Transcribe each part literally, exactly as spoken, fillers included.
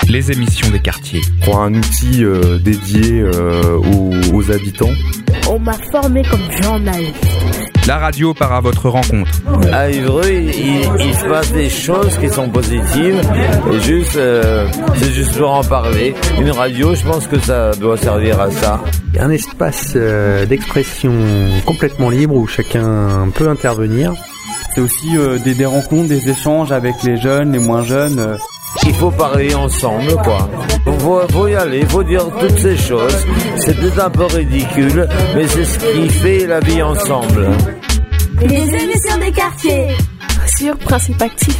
les émissions des quartiers. Pour un outil euh, dédié euh, aux, aux habitants. On m'a formé comme journaliste. La radio part à votre rencontre. À Évreux, il, il se passe des choses qui sont positives. Et juste, euh, c'est juste pour en parler. Une radio, je pense que ça doit servir à ça. Il y a un espace euh, d'expression complètement libre où chacun peut intervenir. C'est aussi euh, des, des rencontres, des échanges avec les jeunes, les moins jeunes. Euh. Il faut parler ensemble, quoi. Faut, faut y aller, faut dire toutes ces choses. C'est peut-être un peu ridicule, mais c'est ce qui fait la vie ensemble. Les émissions des quartiers sur Principe Actif.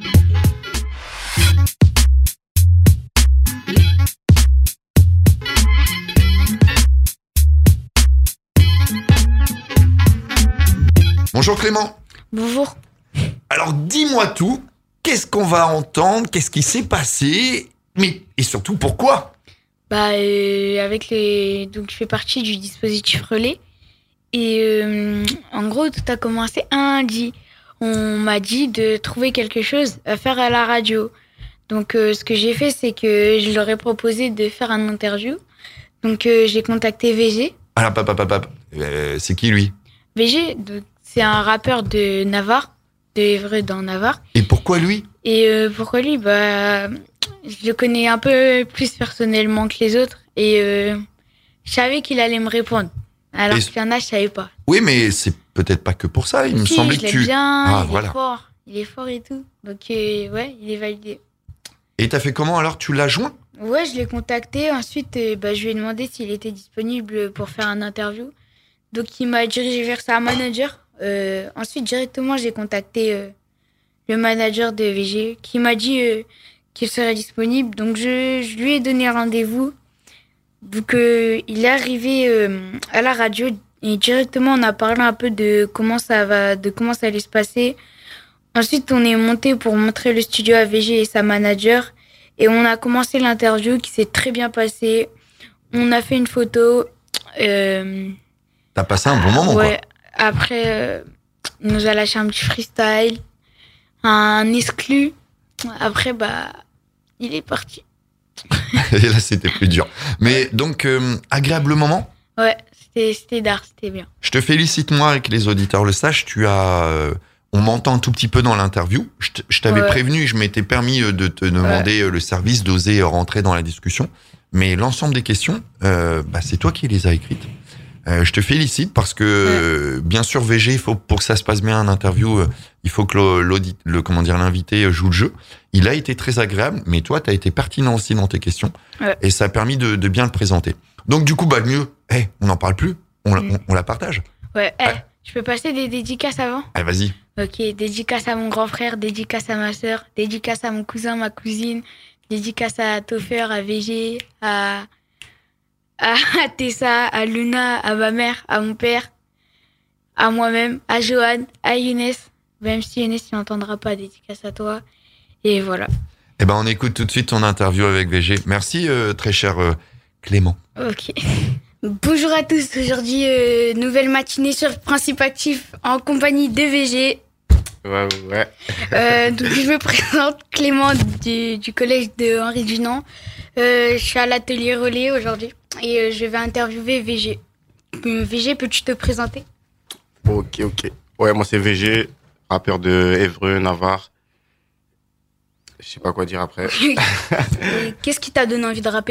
Bonjour Clément. Bonjour. Alors dis-moi tout, qu'est-ce qu'on va entendre, qu'est-ce qui s'est passé, mais et surtout pourquoi ? Bah euh, avec les donc je fais partie du dispositif relais et euh, en gros tout a commencé un lundi. On m'a dit de trouver quelque chose à faire à la radio. Donc euh, ce que j'ai fait c'est que je leur ai proposé de faire un interview. Donc euh, j'ai contacté V G. Alors papa papa, euh, c'est qui lui ? V G donc, c'est un rappeur de Navarre, de Évreux dans Navarre. Et pourquoi lui ? Et euh, pourquoi lui ? Bah, je le connais un peu plus personnellement que les autres. Et euh, je savais qu'il allait me répondre. Alors qu'il y en a, je savais pas. Oui, mais c'est peut-être pas que pour ça. Il me si, semblait je que tu... bien, Ah, il voilà. est fort. Il est fort et tout. Donc, euh, ouais, il est validé. Et t'as fait comment alors ? Tu l'as joint ? Ouais, je l'ai contacté. Ensuite, euh, bah, je lui ai demandé s'il était disponible pour faire un interview. Donc, il m'a dirigé vers sa manager. Euh, ensuite, directement, j'ai contacté euh, le manager de V G qui m'a dit euh, qu'il serait disponible. Donc, je, je lui ai donné rendez-vous. Donc, euh, il est arrivé euh, à la radio et directement, on a parlé un peu de comment ça va, de comment ça allait se passer. Ensuite, on est monté pour montrer le studio à V G et sa manager. Et on a commencé l'interview qui s'est très bien passée. On a fait une photo. Euh, T'as passé un bon moment, ouais. quoi. Après, euh, il nous a lâché un petit freestyle, un exclu. Après, bah, il est parti. Et là, c'était plus dur. Mais donc, euh, agréable moment ? Ouais, c'était, c'était d'art, c'était bien. Je te félicite, moi, et que les auditeurs le sachent. Tu as... Euh, on m'entend un tout petit peu dans l'interview. Je, t- je t'avais ouais. prévenu, je m'étais permis de te demander ouais. le service, d'oser rentrer dans la discussion. Mais l'ensemble des questions, euh, bah, c'est toi qui les as écrites. Euh, je te félicite parce que, ouais. euh, bien sûr, V G, il faut, pour que ça se passe bien, un interview, euh, il faut que l'audit, le, comment dire, l'invité joue le jeu. Il a été très agréable, mais toi, tu as été pertinent aussi dans tes questions. Ouais. Et ça a permis de, de bien le présenter. Donc, du coup, bah, le mieux, hey, on n'en parle plus, on, mm. on, on la partage. Ouais, hey, ouais. Je peux passer des dédicaces avant ? Allez, vas-y. Ok, dédicace à mon grand frère, dédicace à ma sœur, dédicace à mon cousin, ma cousine, dédicace à Toffer, à V G, à... à Tessa, à Luna, à ma mère, à mon père, à moi-même, à Johan, à Younes. Même si Younes, il n'entendra pas, dédicace à toi. Et voilà. Eh ben, on écoute tout de suite ton interview avec V G. Merci, euh, très cher euh, Clément. Ok. Bonjour à tous. Aujourd'hui, euh, nouvelle matinée sur Principe Actif en compagnie de V G. Ouais, ouais. Euh, donc, je me présente Clément du, du collège de Henri Dunant. Euh, je suis à l'atelier relais aujourd'hui. Et euh, je vais interviewer V G. Euh, V G, peux-tu te présenter ? Ok, ok. Ouais, moi c'est V G, rappeur de Évreux, Navarre. Je sais pas quoi dire après. Qu'est-ce qui t'a donné envie de rapper ?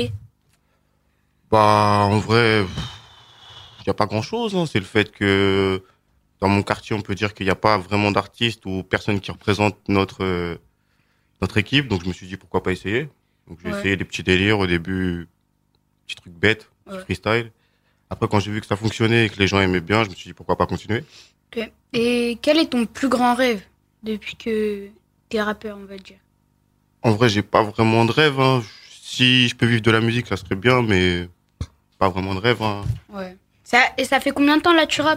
Bah, en vrai, il y a pas grand-chose. Hein. C'est le fait que dans mon quartier, on peut dire qu'il n'y a pas vraiment d'artistes ou personne qui représente notre, euh, notre équipe. Donc je me suis dit pourquoi pas essayer. Donc j'ai ouais. essayé des petits délires au début. Petit truc bête, ouais. freestyle. Après, quand j'ai vu que ça fonctionnait et que les gens aimaient bien, je me suis dit pourquoi pas continuer. Okay. Et quel est ton plus grand rêve depuis que t'es rappeur, on va dire ? En vrai, j'ai pas vraiment de rêve. Hein. Si je peux vivre de la musique, ça serait bien, mais pas vraiment de rêve. Hein. Ouais. Ça, et ça fait combien de temps là tu rappes ?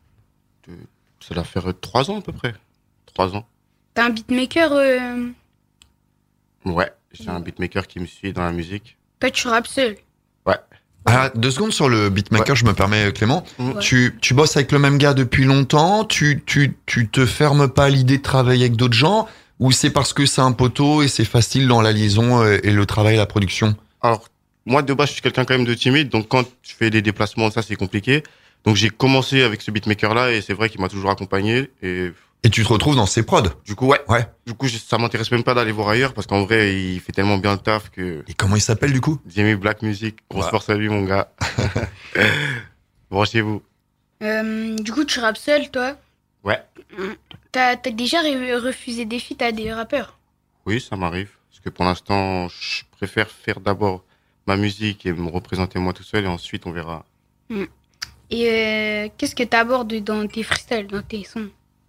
Ça doit faire trois ans à peu près. Trois ans. T'as un beatmaker euh... Ouais, j'ai un beatmaker qui me suit dans la musique. Toi, tu rappes seul ? Ouais. Ah, deux secondes sur le beatmaker, ouais. je me permets, Clément. Ouais. Tu, tu bosses avec le même gars depuis longtemps, tu, tu, tu te fermes pas à l'idée de travailler avec d'autres gens, Ou c'est parce que c'est un poteau et c'est facile dans la liaison euh, et le travail, la production? Alors, moi, de base, je suis quelqu'un quand même de timide, donc quand je fais des déplacements, ça, c'est compliqué. Donc, j'ai commencé avec ce beatmaker-là, et c'est vrai qu'il m'a toujours accompagné, et... Et tu te retrouves dans ses prods? Du coup, ouais. Ouais. Du coup, je- ça m'intéresse même pas d'aller voir ailleurs, parce qu'en vrai, il fait tellement bien le taf que... Et comment il s'appelle, du coup? Jimmy Black Music, grosse Ouais. force à lui, mon gars. Branchez-vous. Euh, du coup, tu rappes seul, toi. Ouais. T'as t'as déjà re- refusé des feats à des rappeurs? Oui, ça m'arrive. Parce que pour l'instant, je préfère faire d'abord ma musique et me représenter moi tout seul, et ensuite, on verra. Et euh, qu'est-ce que t'abordes dans tes freestyles, dans tes sons?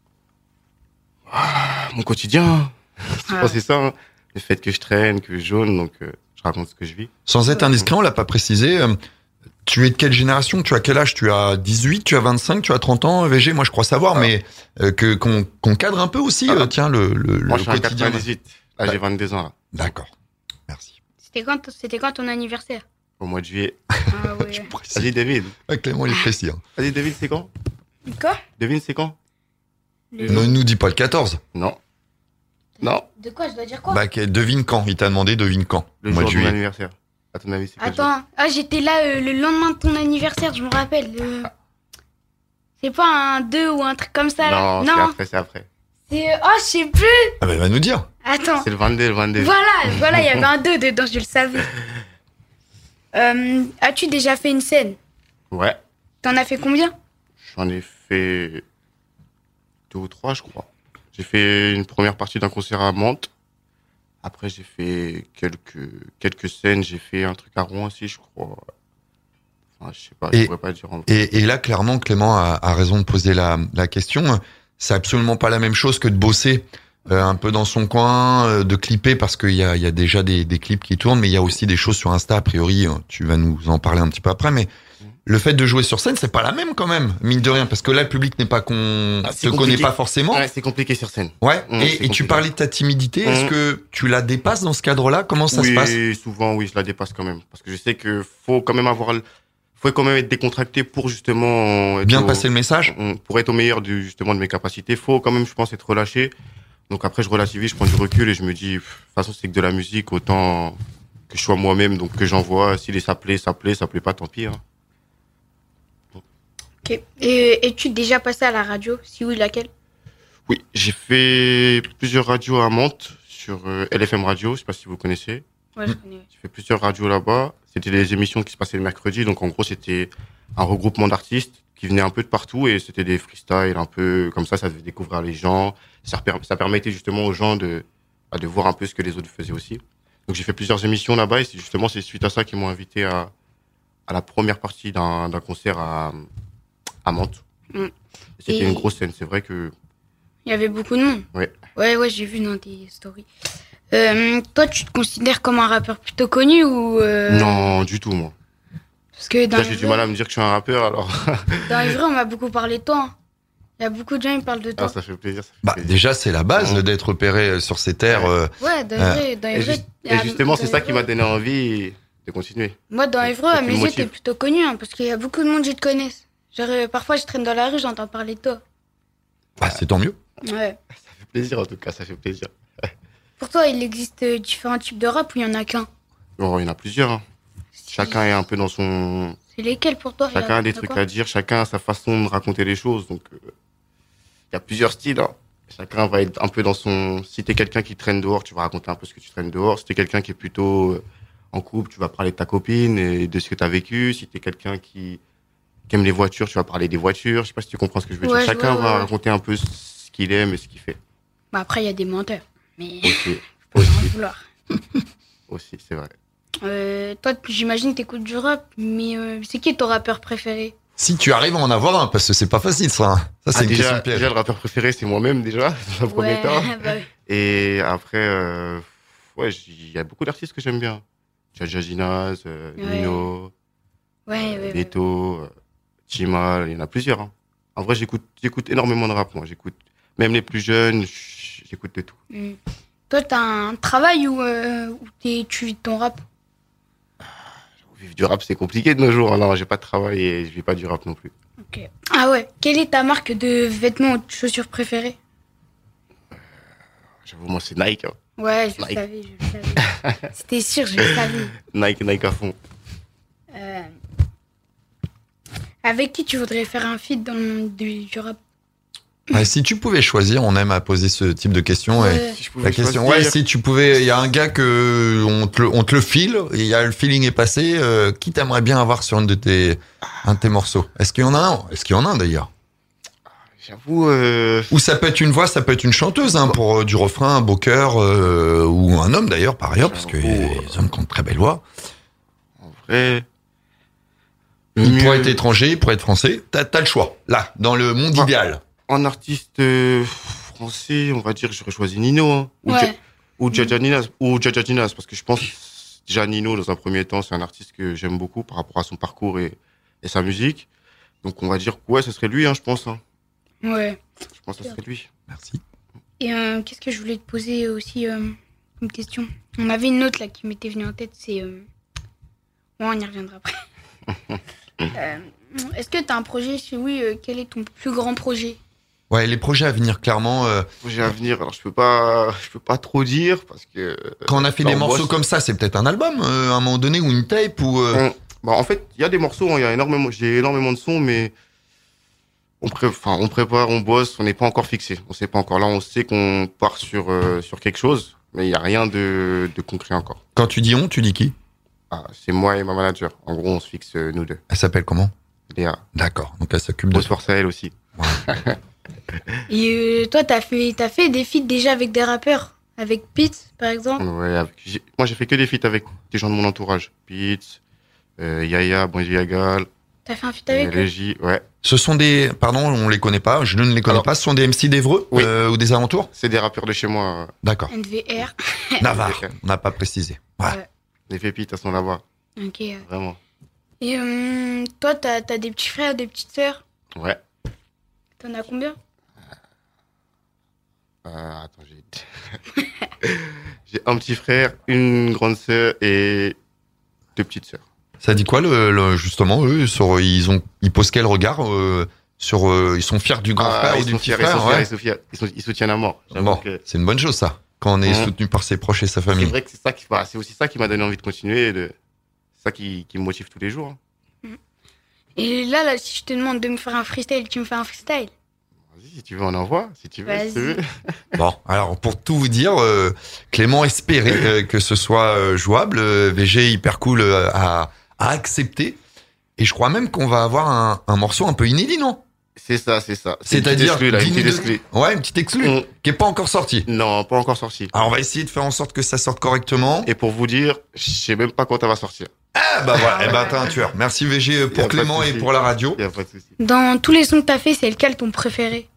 Mon quotidien, je Ah. pense que c'est ça. hein. Le fait que je traîne, que je jaune, donc euh, je raconte ce que je vis. Sans être indiscret, on l'a pas précisé. euh, Tu es de quelle génération? Tu as quel âge? Tu as dix-huit, tu as vingt-cinq, tu as trente ans, V G? Moi, je crois savoir, Ah. mais euh, que qu'on qu'on cadre un peu aussi, Ah. euh, tiens, le, le, Moi, le je suis un quotidien. quatre-vingt-dix-huit. Là, j'ai vingt-deux ans, là. D'accord. Merci. C'était quand, c'était quand ton anniversaire? Au mois de juillet. Ah ouais. Précis. Vas-y, David. Ouais, Clément, il est précis. Hein. Vas-y, David, c'est quand? Quoi? Devine, c'est quand? Le- Ne nous dis pas le quatorze. Non. Non. De quoi? Je dois dire quoi? Bah, que- devine quand. Il t'a demandé, devine quand. Le Au mois jour de de mon juillet. anniversaire. À ton avis, c'est quel jour? Attends, ah, j'étais là euh, le lendemain de ton anniversaire, je me rappelle. le- C'est pas un deux ou un truc comme ça, là? Non, c'est après, c'est après. C'est... euh, Oh, je sais plus. Ah, bah, il va nous dire. Attends. C'est le vingt-deux, le vingt-deux. Voilà, voilà, il y avait un deux dedans, je le savais. Euh, as-tu déjà fait une scène? Ouais. T'en as fait combien? J'en ai fait deux ou trois, je crois. J'ai fait une première partie d'un concert à Mantes. Après, j'ai fait quelques, quelques scènes. J'ai fait un truc à Rouen aussi, je crois. Enfin, je sais pas, Et- je pourrais pas dire. En... Et, et là, clairement, Clément a, a raison de poser la, la question. C'est absolument pas la même chose que de bosser euh, un peu dans son coin, euh, de clipper, parce qu'il y a, il y a déjà des, des clips qui tournent, mais il y a aussi des choses sur Insta, a priori, euh, tu vas nous en parler un petit peu après, mais le fait de jouer sur scène, c'est pas la même quand même, mine de rien, parce que là, le public n'est pas qu'on Ah, te c'est connaît compliqué. pas forcément. Ouais, c'est compliqué sur scène. Ouais. Mmh, c'est et, et tu compliqué. parlais de ta timidité, est-ce Mmh. que tu la dépasses dans ce cadre-là? Comment ça oui, se passe? souvent, oui, je la dépasse quand même. Parce que je sais que faut quand même avoir, le- faut quand même être décontracté pour justement être Bien au- passer le message? pour être au meilleur du, justement de mes capacités. Faut quand même, je pense, être relâché. Donc après, je relativise, je prends du recul et je me dis, pff, de toute façon, c'est que de la musique, autant que je sois moi-même, donc que j'envoie. S'il est ça plaît, ça plaît, ça plaît pas, tant pis. Hein. Ok. Et es-tu déjà passé à la radio? Si oui, laquelle? Oui, j'ai fait plusieurs radios à Mantes sur euh, L F M Radio, je sais pas si vous connaissez. Ouais, je connais. J'ai fait plusieurs radios là-bas. C'était des émissions qui se passaient le mercredi. Donc, en gros, c'était un regroupement d'artistes qui venaient un peu de partout et c'était des freestyles un peu comme ça. Ça faisait découvrir les gens. Ça, per- ça permettait justement aux gens de, bah, de voir un peu ce que les autres faisaient aussi. Donc, j'ai fait plusieurs émissions là-bas et c'est justement, c'est suite à ça qu'ils m'ont invité à, à la première partie d'un, d'un concert à, à Mantes. Mm. C'était Et- une grosse scène. C'est vrai que, Il y avait beaucoup de monde. ouais. Ouais, ouais, j'ai vu dans tes stories. Euh, toi, tu te considères comme un rappeur plutôt connu ou... euh, Non, du tout, moi. Parce que dans Déjà, les j'ai du vrais- mal à me dire que je suis un rappeur, alors. Dans les vrais, on m'a beaucoup parlé de toi. hein. Il y a beaucoup de gens qui parlent de toi. Ah, ça fait plaisir. Ça fait Bah, plaisir. déjà, c'est la base Mmh. d'être repéré sur ces terres. euh, Ouais, dans les Euh, vrais, dans les Et, vrais, juste- à- et justement, dans c'est les ça qui vrais. m'a donné envie de continuer. Moi, dans les vrais, C'est à qui mes me yeux, motive. t'es plutôt connu, hein, parce qu'il y a beaucoup de monde qui te connaissent. Genre, euh, parfois, je traîne dans la rue, j'entends parler de toi. bah, c'est tant mieux. Ouais. Ça fait plaisir, en tout cas, ça fait plaisir. Pour toi, il existe euh, différents types de rap ou il y en a qu'un? Bon, il y en a plusieurs. hein. Chacun est un peu dans son. C'est lesquels pour toi? Chacun a des trucs à dire, chacun a sa façon de raconter les choses. Donc, euh, il y a plusieurs styles. hein. Chacun va être un peu dans son. Si t'es quelqu'un qui traîne dehors, tu vas raconter un peu ce que tu traînes dehors. Si t'es quelqu'un qui est plutôt euh, en couple, tu vas parler de ta copine et de ce que t'as vécu. Si t'es quelqu'un qui... qui aime les voitures, tu vas parler des voitures. Je sais pas si tu comprends ce que je veux Ouais, dire. je Chacun vois, va ouais, ouais. raconter un peu ce qu'il aime et ce qu'il fait. Bah, après, il y a des menteurs. Mais Aussi, faut pas en aussi, vouloir. aussi, c'est vrai. Euh, toi, j'imagine que t'écoutes du rap, mais euh, c'est qui ton rappeur préféré? Si tu arrives à en avoir un, parce que c'est pas facile, ça. hein. Ça, c'est Ah, une déjà, question de piège. déjà, le rappeur préféré, c'est moi-même, déjà, dans un premier temps. bah, oui. Et après, euh, ouais, il y a beaucoup d'artistes que j'aime bien. Jaja Ginaz, euh, Ouais. Nino, Ouais, ouais, ouais. Beto, euh, Chimal, il y en a plusieurs. hein. En vrai, j'écoute, j'écoute énormément de rap, moi. J'écoute, même les plus jeunes, j'écoute de tout. Mm. Toi, t'as un travail où, euh, où t'es- tu vis de ton rap? Vivre du rap, c'est compliqué de nos jours. hein. Non, j'ai pas de travail et je vis pas du rap non plus. Ok. Ah ouais. Quelle est ta marque de vêtements ou de chaussures préférée? J'avoue, moi, c'est Nike. Hein. Ouais, je le Nike. savais, je le savais. C'était sûr, je le savais. Nike, Nike à fond. Euh, Avec qui tu voudrais faire un feat dans le monde du, du rap? Ouais, si tu pouvais choisir, on aime à poser ce type de questions. Ouais. et Si je pouvais La question, choisir- ouais, si tu pouvais, il y a un gars que on te le, on te le file, et il y a le feeling est passé. Euh, qui t'aimerais bien avoir sur une de tes, un de tes morceaux? Est-ce qu'il y en a un? Est-ce qu'il y en a un d'ailleurs? J'avoue, euh, Ou ça peut être une voix, ça peut être une chanteuse, hein, pour euh, du refrain, un beau cœur, euh, ou un homme d'ailleurs, par ailleurs, parce que J'avoue, y a des hommes qui ont de très belles voix. en vrai. le Il mieux- pourrait être étranger, il pourrait être français. T'as, t'as le choix. Là, dans le monde Ah. idéal. En artiste euh, français, on va dire, j'aurais choisi Nino. Hein. Ou, Ouais. Ja- ou Jaja Ninas. Ou Jaja Ninas, parce que je pense déjà Nino, dans un premier temps, c'est un artiste que j'aime beaucoup par rapport à son parcours et, et sa musique. Donc on va dire que ouais, ce serait lui, hein, je pense. Hein. Ouais. Je pense que ce serait lui. Merci. Et euh, qu'est-ce que je voulais te poser aussi euh, comme question? On avait une autre là qui m'était venue en tête, c'est... Euh... Bon, on y reviendra après. euh, Est-ce que tu as un projet? Si oui, euh, quel est ton plus grand projet? Ouais, les projets à venir, clairement. euh, Projet à venir, alors je peux pas, je peux pas trop dire parce que. quand on a fait Bah, des on morceaux bosse. comme ça, c'est peut-être un album, euh, à un moment donné, ou une tape, ou. euh, On- Bah, en fait, il y a des morceaux, hein, il y a énormément, j'ai énormément de sons, mais on, pré... enfin, on prépare, on bosse, on n'est pas encore fixé. On sait pas encore. Là, on sait qu'on part sur, euh, sur quelque chose, mais il n'y a rien de, de concret encore. Quand tu dis on, tu dis qui? Ah, c'est moi et ma manager. En gros, on se fixe, euh, nous deux. Elle s'appelle comment? Léa. D'accord. Donc elle s'occupe de. Grosse force à elle aussi. Et euh, toi, t'as fait, t'as fait des feats déjà avec des rappeurs? Avec Pete, par exemple? Ouais, avec- j'ai- Moi, j'ai fait que des feats avec des gens de mon entourage. Pete, euh, Yaya, Bonji Yagal, T'as fait un feat euh, avec eux? Régie, ouais. Ce sont des. Pardon, on les connaît pas, je ne les connais Alors- pas. Ce sont des M C d'Evreux, Oui. euh, ou des alentours? C'est des rappeurs de chez moi. D'accord. N V R. Navarre, on n'a pas précisé. Ouais. Ouais. Les pépites, elles sont là-bas, Ok. euh. vraiment. Et euh, toi, t'as as des petits frères, des petites sœurs? Ouais. T'en as combien? Euh, attends, j'ai... j'ai un petit frère, une grande sœur et deux petites sœurs. Ça dit quoi, le, le- justement, eux, sur, ils, ont, ils posent quel regard euh, sur. euh, ils sont fiers du grand Ah, frère ou ils du sont petit fiers, ils frère? sont fiers, ouais. ils sont fiers, ils, sont- ils soutiennent à mort. J'avoue Bon, que c'est une bonne chose, ça, quand on est Mhm. soutenu par ses proches et sa c'est famille. vrai que c'est ça qui, bah, c'est aussi ça qui m'a donné envie de continuer, et de... c'est ça qui, qui me motive tous les jours. hein. Et là, là, si je te demande de me faire un freestyle, tu me fais un freestyle? Vas-y, si tu veux, on envoie, si tu veux. Si tu Vas-y. veux. Bon, alors pour tout vous dire, euh, Clément espérait euh, que ce soit euh, jouable. euh, V G hyper cool euh, à, à accepter. Et je crois même qu'on va avoir un, un morceau un peu inédit, non? C'est ça, c'est ça. C'est une petite C'est-à-dire exclue, là, une dîner petite de- exclue. Ouais, une petite exclue On- qui est pas encore sortie. Non, pas encore sorti. Alors on va essayer de faire en sorte que ça sorte correctement. Et pour vous dire, je sais même pas quand elle va sortir. Ah bah voilà, eh ben t'es un tueur. Merci V G Y a pour pas de Clément et souci. pour la radio. Y a pas de souci. Dans tous les sons que t'as fait, c'est lequel ton préféré?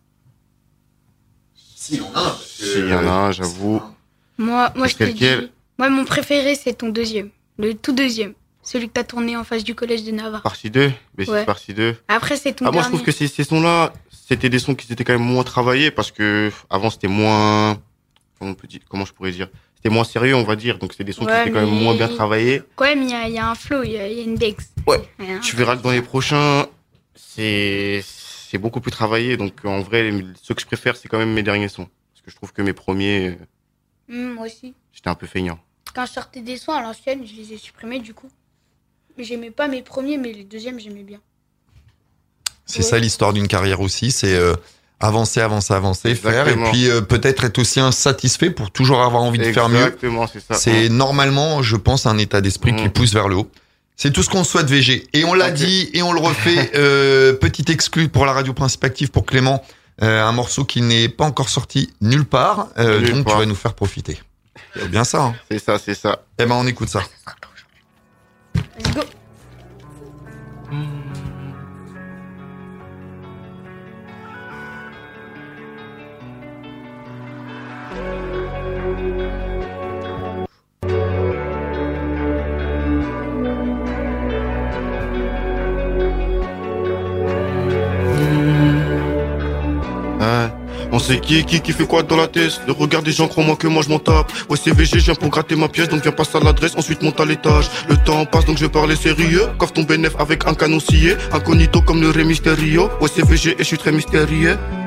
Si, il y en a un. S'il y en a un, j'avoue. Moi, moi je C'est te dis. lequel? Moi, mon préféré, c'est ton deuxième. Le tout deuxième. Celui que t'as tourné en face du collège de Navarre. Partie deux, B six Ouais. partie deux. Après, c'est ton Ah, moi, je dernier. trouve que ces, ces sons-là, c'était des sons qui étaient quand même moins travaillés parce que avant, c'était moins. Comment, on peut dire, comment je pourrais dire? C'était moins sérieux, on va dire. Donc, c'est des sons Ouais, qui étaient quand même mais- moins bien travaillés. Quand même, il y a, il y a un flow, il y, a il y a une dex. Ouais. Hein. Tu verras que dans les prochains, c'est c'est beaucoup plus travaillé. Donc, en vrai, les- ceux que je préfère, c'est quand même mes derniers sons. Parce que je trouve que mes premiers, euh, Hum, moi aussi. j'étais un peu feignant. Quand je sortais des sons à l'ancienne, je les ai supprimés du coup. Mais j'aimais pas mes premiers, mais les deuxièmes, j'aimais bien. C'est Ouais. ça l'histoire d'une carrière aussi, c'est euh, avancer, avancer, avancer, faire, et Exactement. puis euh, peut-être être aussi insatisfait pour toujours avoir envie de faire mieux. Exactement, c'est ça. C'est normalement, je pense, un état d'esprit qui Mhm. pousse vers le haut. C'est tout ce qu'on souhaite V G. Et on l'a Ok. dit et on le refait. euh, petit exclu pour la radio Principe Active pour Clément. Euh, un morceau qui n'est pas encore sorti nulle part. Euh, Nulle donc part. tu vas nous faire profiter. C'est bien ça. Hein. C'est ça, c'est ça. Eh ben on écoute ça. Let's go. Hein. On sait qui est qui qui fait quoi dans la tête. Le regard des gens, crois-moi que moi je m'en tape. Ouais, c'est V G, je viens pour gratter ma pièce, donc viens passer à l'adresse, ensuite monte à l'étage. Le temps passe, donc je vais parler sérieux. Coffre ton bénéf avec un canon scié. Incognito comme le Rey Mysterio. Ouais, c'est V G et je suis très mystérieux.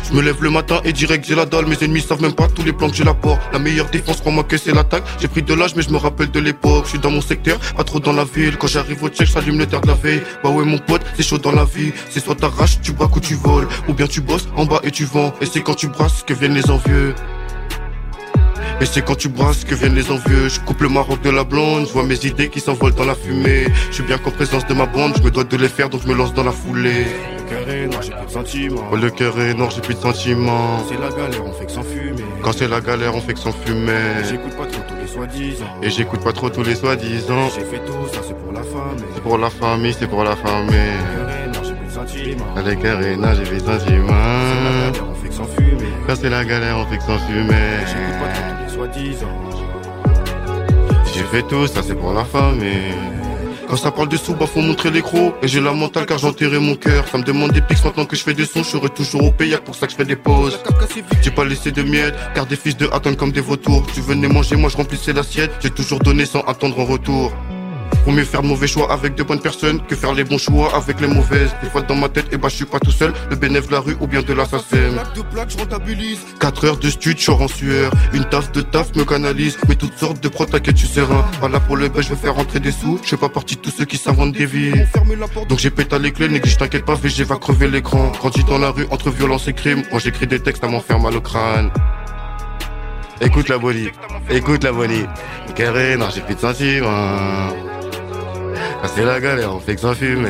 Je me lève le matin et direct j'ai la dalle. Mes ennemis savent même pas tous les plans que j'ai la porte. La meilleure défense, crois-moi que c'est l'attaque. J'ai pris de l'âge mais je me rappelle de l'époque. Je suis dans mon secteur, pas trop dans la ville. Quand j'arrive au check, j'allume le terre de la veille. Bah ouais mon pote, c'est chaud dans la vie. C'est soit t'arraches, tu braques ou tu voles. Ou bien tu bosses en bas et tu vends. Et c'est quand tu brasses que viennent les envieux. Et c'est quand tu brasses que viennent les envieux. Je coupe le maroc de la blonde, je vois mes idées qui s'envolent dans la fumée. Je suis bien qu'en présence de ma bande, je me dois de les faire donc je me lance dans la foulée. Le cœur est noir, j'ai plus de sentiments. Oh, le cœur est noir, j'ai plus de sentiments. C'est la galère, on fait que s'enfumer. Quand c'est la galère, on fait que s'enfumer. J'écoute pas trop tous les soi-disant. Et j'écoute pas trop tous les soi-disant. J'ai fait tout ça, c'est pour la famille. C'est pour la famille, c'est pour la famille. Le cœur est noir, j'ai plus de sentiments. Le cœur est noir, j'ai plus de sentiments. C'est la galère, on fait que s'enfumer. Quand c'est la galère, on fait que s'enfumer. J'écoute pas trop tous les soi-disant. J'ai fait tout ça, c'est pour la famille. Quand ça parle de sous, bah faut montrer les crocs. Et j'ai la mentale car j'ai enterré mon cœur. Ça me demande des pics maintenant que je fais des sons. Je serai toujours au pays, y'a que pour ça que je fais des pauses. J'ai pas laissé de miettes, car des fils de attendent comme des vautours. Tu venais manger, moi je remplissais l'assiette. J'ai toujours donné sans attendre en retour. Faut mieux faire de mauvais choix avec de bonnes personnes que faire les bons choix avec les mauvaises. Des fois dans ma tête, et bah je suis pas tout seul. Le bénéfice de la rue ou bien de l'assassin. quatre heures de stud, je en sueur. Une taf de taf me canalise. Mais toutes sortes de prods, t'inquiète, tu seras. Pas là pour le buzz, je veux faire rentrer des sous. Je fais pas partie de tous ceux qui s'inventent des vies. Donc j'ai pété les clés, néglige, t'inquiète pas, V G va crever l'écran. Grandi dans la rue entre violence et crime. Moi j'écris des textes à m'en faire mal au crâne. Écoute la bolie, écoute la bolie. Carré, non, j'ai plus de sentiments. Ah, c'est la galère, on fait que s'enfumer.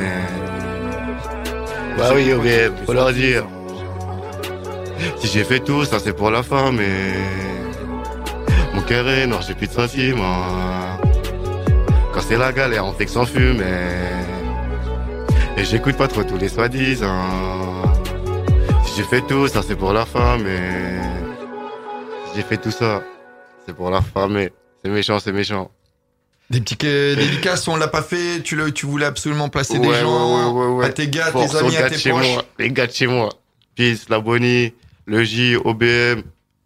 Bah oui, ok, faut leur dire. Si j'ai fait tout, ça c'est pour la femme et mon cœur est noir, j'ai plus de sentiments. Quand c'est la galère, on fait que s'enfumer. Et j'écoute pas trop tous les soi-disant. Si j'ai fait tout, ça c'est pour la femme et si j'ai fait tout ça, c'est pour la femme et c'est méchant, c'est méchant. Des petits euh, dédicaces, on l'a pas fait, tu, le, tu voulais absolument placer ouais, des gens ouais, ouais, ouais. à tes gars, Force tes amis, à tes chez proches. Moi, les gars de chez moi. Peace, la Bonnie, le J, O B M,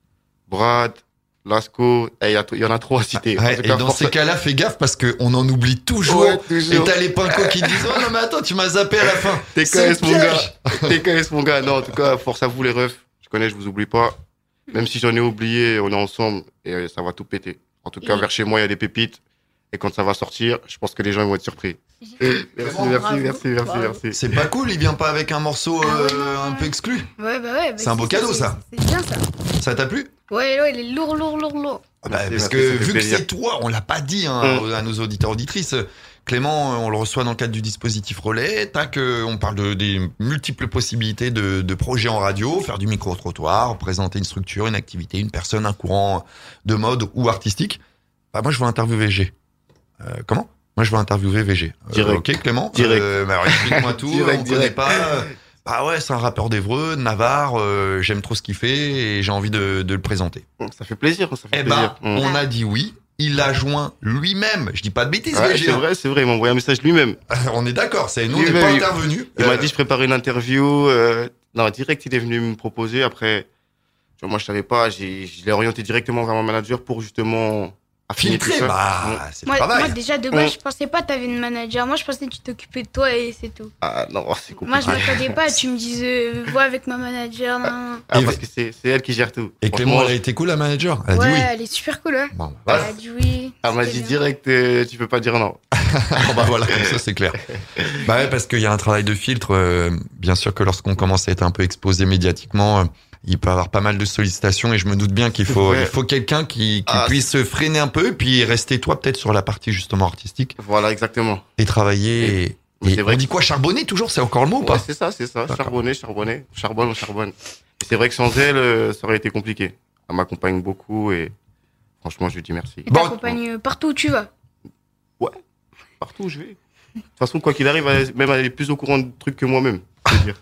Brad, Lasco, il hey, y, y en a trop à citer. Ouais, et cas, dans force... ces cas-là, fais gaffe parce qu'on en oublie toujours. Ouais, toujours. Et t'as les pincos qui disent oh non mais attends, tu m'as zappé à la fin. T K S mon gars. T K S mon gars. Non, en tout cas, force à vous les refs. Je connais, je vous oublie pas. Même si j'en ai oublié, on est ensemble et ça va tout péter. En tout cas, vers chez moi, il y a des pépites. Et quand ça va sortir, je pense que les gens vont être surpris. Merci, merci, merci, merci, merci, merci. C'est pas cool, il vient pas avec un morceau euh, un peu exclu. Ouais, bah ouais. Bah c'est un beau cadeau, ça. C'est bien, ça. Ça t'a plu? Ouais, ouais, il est lourd, lourd, lourd, lourd. Ah bah, merci, parce merci, que vu plaisir. que c'est toi, on l'a pas dit hein, mmh. à nos auditeurs auditrices. Clément, on le reçoit dans le cadre du dispositif Relais. Tac, on parle de, des multiples possibilités de, de projets en radio, faire du micro-trottoir, présenter une structure, une activité, une personne, un courant de mode ou artistique. Bah, moi, je veux interviewer V G. Euh, comment? Moi, je veux interviewer V G. Euh, direct. Ok, Clément. Direct. Euh, bah, alors, explique-moi tout. direct, on direct. connaît pas. Bah ouais, c'est un rappeur d'Évreux, de Navarre. Euh, j'aime trop ce qu'il fait et j'ai envie de, de le présenter. Ça fait plaisir. Ça fait eh plaisir. bah, mmh. on a dit oui. Il l'a joint lui-même. Je dis pas de bêtises, ouais, V G. C'est vrai, c'est vrai. Il m'a envoyé un message lui-même. On est d'accord. C'est nous, on n'est pas intervenus. Il euh... m'a dit je prépare une interview. Euh... Non, direct, il est venu me proposer. Après, tu vois, moi, je savais pas. J'ai, je l'ai orienté directement vers mon manager pour justement. Filtrer, bah, ouais. c'est moi, le travail. Moi, déjà, de base, ouais. je pensais pas que t'avais une manager. Moi, je pensais que tu t'occupais de toi et c'est tout. Ah, non, c'est compliqué. Moi, je m'attendais pas. Tu me disais, euh, vois avec ma manager. Non. Ah, et parce que c'est, c'est elle qui gère tout. Et Clément, elle a été cool, la manager? Elle a ouais, dit oui. Elle est super cool, hein. Bon, bah, elle a dit oui. Elle m'a dit bien. Direct, euh, tu peux pas dire non. Bon, bah voilà, comme ça, c'est clair. Bah ouais, parce qu'il y a un travail de filtre. Euh, bien sûr que lorsqu'on commence à être un peu exposé médiatiquement, euh, il peut avoir pas mal de sollicitations et je me doute bien qu'il faut, il faut quelqu'un qui, qui ah, puisse se freiner un peu puis rester toi peut-être sur la partie justement artistique. Voilà, exactement. Et travailler. Et, et, et on dit quoi, charbonner toujours, c'est encore le mot ou pas? Ouais, c'est ça, c'est ça. D'accord. Charbonner, charbonner, charbonne, on charbonne. Et c'est vrai que sans elle, ça aurait été compliqué. Elle m'accompagne beaucoup et franchement, je lui dis merci. Elle t'accompagne partout où tu vas. Ouais, partout où je vais. De toute façon, quoi qu'il arrive, elle, même elle est plus au courant de trucs que moi-même. Je veux dire.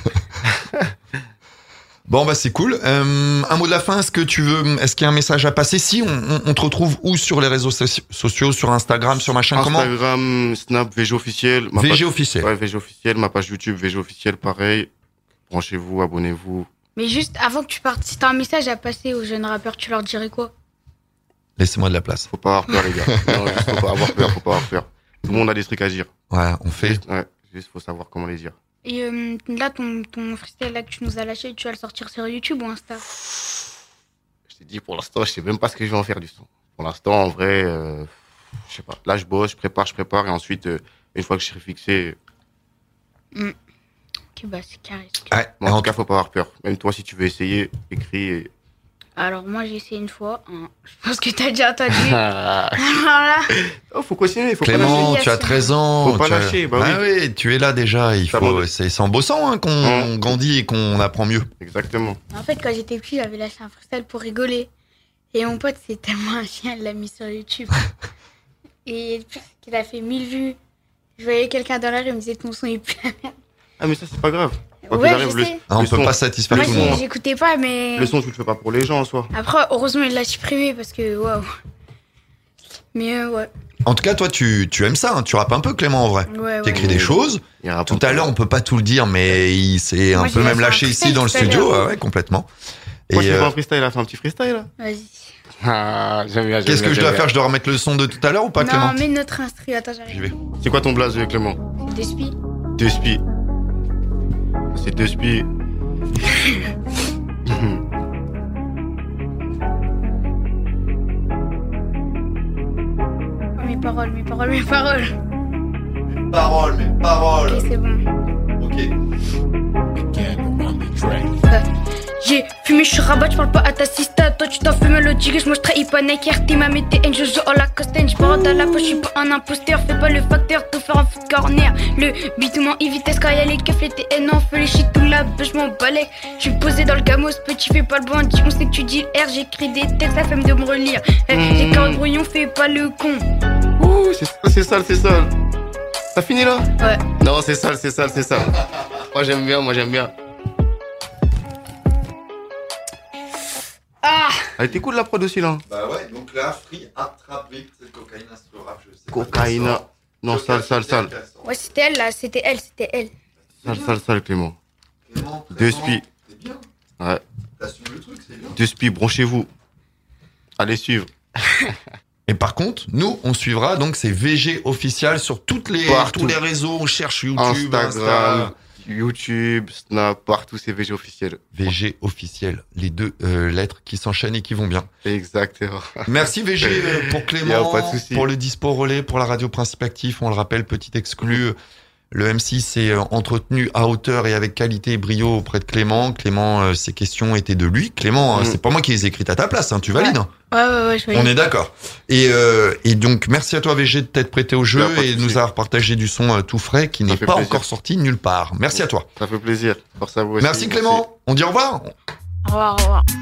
Bon bah c'est cool. Euh, un mot de la fin. Est-ce que tu veux, est-ce qu'il y a un message à passer? Si on, on, on te retrouve où sur les réseaux sociaux, sur Instagram, sur machin, comment? Instagram, Snap, V G officiel. V G page, officiel. Ouais, V G officiel. Ma page YouTube, V G officiel, pareil. Branchez-vous, abonnez-vous. Mais juste avant que tu partes, si t'as un message à passer aux jeunes rappeurs, tu leur dirais quoi? Laissez-moi de la place. Faut pas avoir peur les gars. Non, juste faut pas avoir peur, faut pas avoir peur. Tout le monde a des trucs à dire. Ouais, on fait. Juste, ouais, juste faut savoir comment les dire. Et euh, là, ton, ton freestyle là que tu nous as lâché, tu vas le sortir sur YouTube ou Insta? Je t'ai dit, pour l'instant, je sais même pas ce que je vais en faire du son. Pour l'instant, en vrai, euh, je sais pas. Là, je bosse, je prépare, je prépare. Et ensuite, euh, une fois que je serai fixé, Mm. Ok, bah c'est carré. Ouais, mais en en tout cas, faut pas avoir peur. Même toi, si tu veux essayer, écris. Et... Alors, moi, j'ai essayé une fois. hein. Je pense que t'as déjà entendu. Ah. Alors là, Oh, faut continuer, faut pas Clément, lâcher. tu as treize ans. Faut pas tu as- lâcher, bah Ah oui, tu es là déjà. Il Ça faut, va. c'est c'est en bossant hein, qu'on Mm. grandit et qu'on apprend mieux. Exactement. en fait, quand j'étais petit, j'avais lâché un freestyle pour rigoler. Et mon pote, c'est tellement un chien, il l'a mis sur YouTube. Et le pire, c'est qu'il a fait mille vues. Je voyais quelqu'un dans la rue, il me disait ton son est plus la merde. Ah, mais ça, c'est pas grave. Quoi Ouais, qu'il arrive, je le, sais. Ah, on le peut son- pas satisfaire Moi, tout le j'ai- monde. j'écoutais pas, mais. le son, tu le fais pas pour les gens en soi. Après, heureusement, il l'a supprimé parce que waouh. Mais euh, ouais. En tout cas, toi, tu, tu aimes ça. Hein, tu rappes un peu, Clément, en vrai. Ouais, Tu ouais. écris des choses. Il y a un Tout à l'heure, on peut pas tout le dire, mais il s'est Moi, un j'ai peu même lâché un lâché ici freestyle dans le tout à studio. l'heure. Ah ouais, complètement. Et Moi, je fais euh, pas un freestyle, il a fait un petit freestyle, là. Vas-y. Ah, j'aime bien, j'aime qu'est-ce bien, que je j'aime dois bien. faire? Je dois remettre le son de tout à l'heure ou pas, Clément? Non, mets notre instru. Attends, J'y j'arrive. vais. C'est quoi ton blaze, Clément? C'est des spies. Deux spies. C'est deux spies. Oh, mes paroles, mes paroles, mes paroles. Mes paroles, mes paroles. Ok, c'est bon. Ok. J'ai fumé, je suis rabat, je parle pas à ta sista. Toi, tu t'en fais mélodie, moi je trahis pas Nike, R T, ma M T N, je joue à la costaine. Je barre dans la poche, je suis pas un imposteur. Fais pas le facteur, tout faire en foot corner. Le bitoumant, il vitesse quand y'a les keufs, les T N, on fait les shit tout la beuh, je m'en balais. Je suis posé dans le gamos, petit, fais pas le bandit. On sait que tu dis R, j'écris des textes, la flemme de me relire. Eh, J'ai quarante brouillons, fais pas le con. Ouh, c'est c'est sale, c'est sale. T'as fini là? Ouais. Non, c'est sale, c'est sale, c'est sale. Moi j'aime bien, moi j'aime bien. Ah! Elle était cool la prod aussi là. Bah ouais, donc là, Free Art Rap Beat, c'est cocaïne, c'est le rap, je sais. Cocaïne. Non, sale, sale, sale. Ouais, c'était elle là, c'était elle, c'était elle. Sale, sale, sale, Clément. Clément, Deux Clément, spies. C'est bien. Ouais. T'assumes le truc, c'est bien. Deux spies, branchez-vous. Allez suivre. Et par contre, nous, on suivra, donc c'est V G officiel sur toutes les, Partout. tous les réseaux. On cherche YouTube, Instagram, Insta. YouTube, Snap, partout c'est V G officiel. V G officiel, les deux euh, lettres qui s'enchaînent et qui vont bien. Exactement. Merci V G euh, pour Y a Clément, pas de souci. pour le dispo relais, pour la radio Principe Actif. On le rappelle, petit exclu. Le M six s'est euh, entretenu à hauteur et avec qualité et brio auprès de Clément. Clément, euh, ces questions étaient de lui. Clément, euh, Mm. c'est pas moi qui les ai écrites à ta place, hein, tu valides hein. Ouais, ouais, ouais, je vais On est d'accord. Et, euh, et donc, merci à toi V G de t'être prêté au jeu Y a pas de et de souci. nous avoir partagé du son euh, tout frais qui n'est fait pas plaisir. encore sorti nulle part. Merci à toi. Ça fait plaisir. Force à vous aussi. Merci Clément. On dit au revoir. Au revoir, au revoir.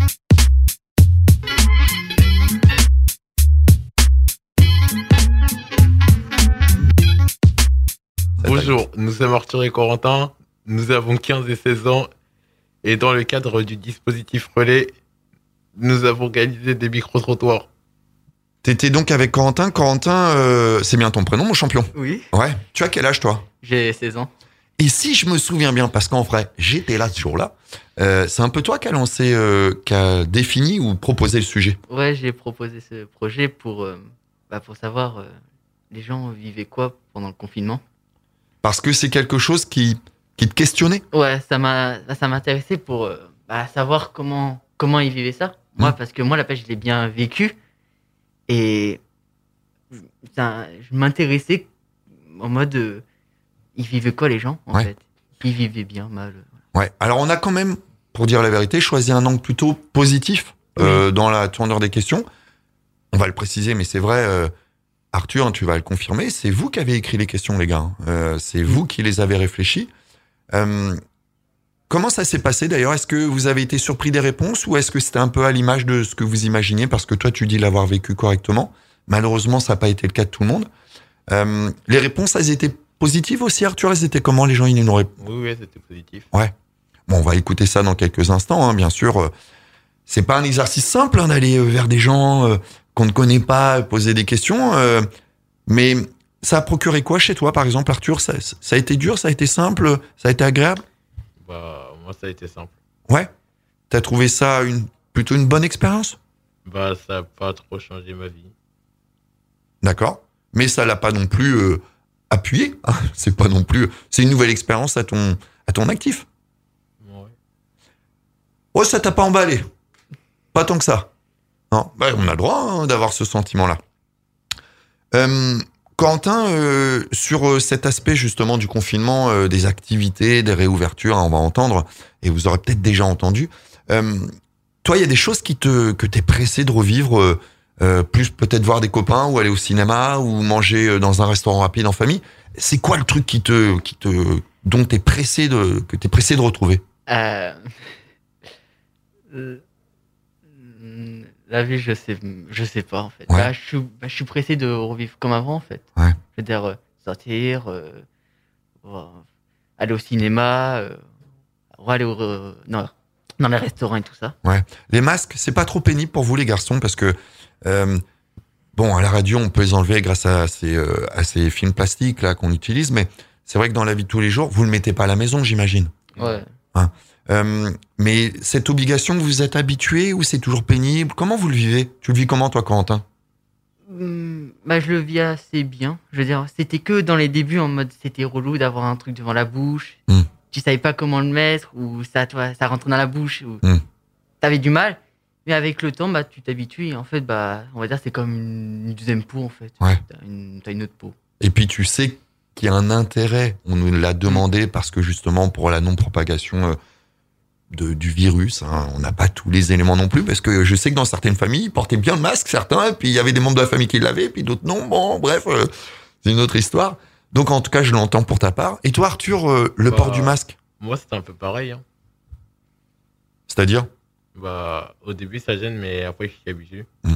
Bonjour, nous sommes Arthur et Corentin, nous avons quinze et seize ans et dans le cadre du dispositif relais, nous avons organisé des micro-trottoirs. T'étais donc avec Corentin. Corentin, euh, c'est bien ton prénom, mon champion. Oui, Ouais. Tu as quel âge, toi? j'ai seize ans. Et si je me souviens bien, parce qu'en vrai, j'étais là ce jour-là, euh, c'est un peu toi qui a lancé, euh, qui a défini ou proposé le sujet. Ouais, j'ai proposé ce projet pour, euh, bah, pour savoir euh, les gens vivaient quoi pendant le confinement. Parce que c'est quelque chose qui, qui te questionnait. Ouais, ça m'a ça m'intéressait pour euh, bah, savoir comment, comment ils vivaient ça. Moi, Mmh. parce que moi, la pêche, je l'ai bien vécu. Et putain, je m'intéressais en mode... euh, ils vivaient quoi, les gens, en Ouais. fait? Ils vivaient bien, mal. Ouais. Alors, on a quand même, pour dire la vérité, choisi un angle plutôt positif euh, dans la tournure des questions. On va le préciser, mais c'est vrai, euh, Arthur, hein, tu vas le confirmer, c'est vous qui avez écrit les questions, les gars. Euh, c'est vous qui les avez réfléchies. Euh, comment ça s'est passé d'ailleurs? Est-ce que vous avez été surpris des réponses ou est-ce que c'était un peu à l'image de ce que vous imaginiez? Parce que toi, tu dis l'avoir vécu correctement. Malheureusement, ça n'a pas été le cas de tout le monde. Euh, les réponses, elles étaient positives aussi, Arthur? Elles étaient comment, les gens? Ils nous rép- Oui, oui, c'était positif. Ouais. Bon, on va écouter ça dans quelques instants, hein, bien sûr. Euh, C'est pas un exercice simple hein, d'aller euh, vers des gens euh, qu'on ne connaît pas, poser des questions. euh, mais ça a procuré quoi chez toi, par exemple, Arthur? ça, ça a été dur, ça a été simple, ça a été agréable? Bah, moi, ça a été simple. Ouais. T'as trouvé ça une, plutôt une bonne expérience? Bah, ça n'a pas trop changé ma vie. D'accord. Mais ça l'a pas non plus euh, appuyer. Hein, c'est pas non plus. C'est une nouvelle expérience à ton, à ton actif. Ouais. Oh, ça t'a pas emballé. Pas tant que ça. Non, bah, on a le droit hein, d'avoir ce sentiment-là. Euh, Quentin, euh, sur euh, cet aspect justement du confinement, euh, des activités, des réouvertures, hein, on va entendre, et vous aurez peut-être déjà entendu. Euh, toi, il y a des choses qui te, que t'es pressé de revivre, euh, euh, plus peut-être voir des copains, ou aller au cinéma, ou manger dans un restaurant rapide en famille. C'est quoi le truc qui te, qui te, dont t'es pressé de, que t'es pressé de retrouver? Euh... La vie, je sais, je sais pas en fait. Ouais. Là, je suis, bah, je suis pressé de revivre comme avant en fait. Ouais. Je veux dire euh, sortir, euh, voir, aller au cinéma, euh, aller au, euh, non, dans les restaurants et tout ça. Ouais. Les masques, c'est pas trop pénible pour vous les garçons parce que euh, bon, à la radio, on peut les enlever grâce à ces, euh, à ces films plastiques là qu'on utilise, mais c'est vrai que dans la vie de tous les jours, vous le mettez pas à la maison, j'imagine. Ouais. Hein. Euh, mais cette obligation, vous êtes habitué ou c'est toujours pénible? Comment vous le vivez? Tu le vis comment, toi, Corentin? Hum, bah, je le vis assez bien. Je veux dire, c'était que dans les débuts en mode c'était relou d'avoir un truc devant la bouche. Mm. Tu savais pas comment le mettre ou ça, toi, ça rentre dans la bouche ou Mm. t'avais du mal. Mais avec le temps, bah, tu t'habitues et en fait, bah, on va dire c'est comme une, une deuxième peau en fait. Ouais. T'as une, t'as une autre peau. Et puis, tu sais qu'il y a un intérêt. On nous l'a demandé parce que justement, pour la non-propagation euh, de, du virus, hein, on n'a pas tous les éléments non plus, parce que je sais que dans certaines familles, ils portaient bien le masque, certains, et puis il y avait des membres de la famille qui l'avaient, puis d'autres non. Bon, bref, euh, c'est une autre histoire. Donc, en tout cas, je l'entends pour ta part. Et toi, Arthur, euh, le Bah, port du masque? Moi, c'était un peu pareil. Hein. C'est-à-dire? Bah, au début, ça gêne, mais après, je suis habitué. Mmh.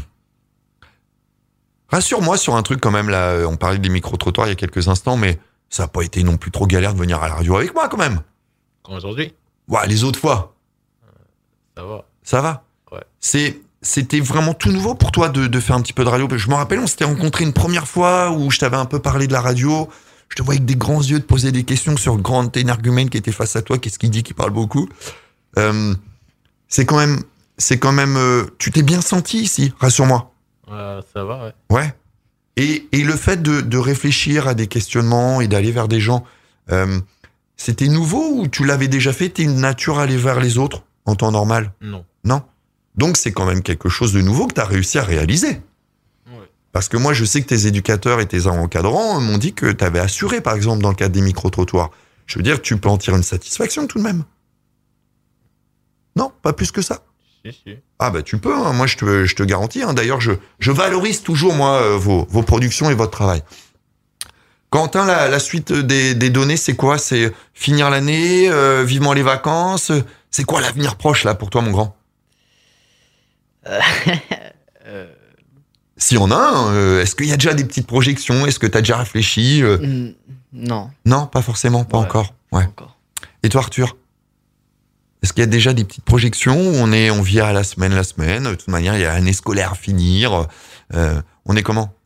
Rassure-moi sur un truc quand même, là, on parlait des micro-trottoirs il y a quelques instants, mais ça n'a pas été non plus trop galère de venir à la radio avec moi quand même. Quand aujourd'hui? Ouais, les autres fois. Ça va. Ça va? Ouais. C'est, c'était vraiment tout nouveau pour toi de, de faire un petit peu de radio. Je me rappelle, on s'était rencontrés une première fois où je t'avais un peu parlé de la radio. Je te voyais avec des grands yeux te poser des questions sur le grand énergumène qui était face à toi. Qu'est-ce qu'il dit, qui parle beaucoup? euh, C'est quand même, c'est quand même, euh, tu t'es bien senti ici, rassure-moi. Euh, ça va, ouais. Ouais. Et, et le fait de, de réfléchir à des questionnements et d'aller vers des gens, euh, c'était nouveau ou tu l'avais déjà fait? T'es une nature à aller vers les autres en temps normal? Non. Non. Donc c'est quand même quelque chose de nouveau que tu as réussi à réaliser. Ouais. Parce que moi, je sais que tes éducateurs et tes encadrants m'ont dit que tu avais assuré, par exemple, dans le cadre des micro-trottoirs. Je veux dire, tu peux en tirer une satisfaction tout de même. Non, pas plus que ça. Si, si. Ah bah tu peux, hein. Moi je te, je te garantis. Hein. D'ailleurs, je, je valorise toujours, moi, euh, vos, vos productions et votre travail. Quentin, la, la suite des, des données, c'est quoi? C'est finir l'année, euh, vivement les vacances. C'est quoi l'avenir proche, là, pour toi, mon grand? Euh... euh... S'il y en a un, euh, est-ce qu'il y a déjà des petites projections? Est-ce que tu as déjà réfléchi euh... Mm, non. Non, pas forcément, pas Ouais, encore. Ouais. Pas encore. Et toi, Arthur? Est-ce qu'il y a déjà des petites projections où on est, on vit à la semaine, la semaine? De toute manière, il y a l'année scolaire à finir. Euh, on est comment?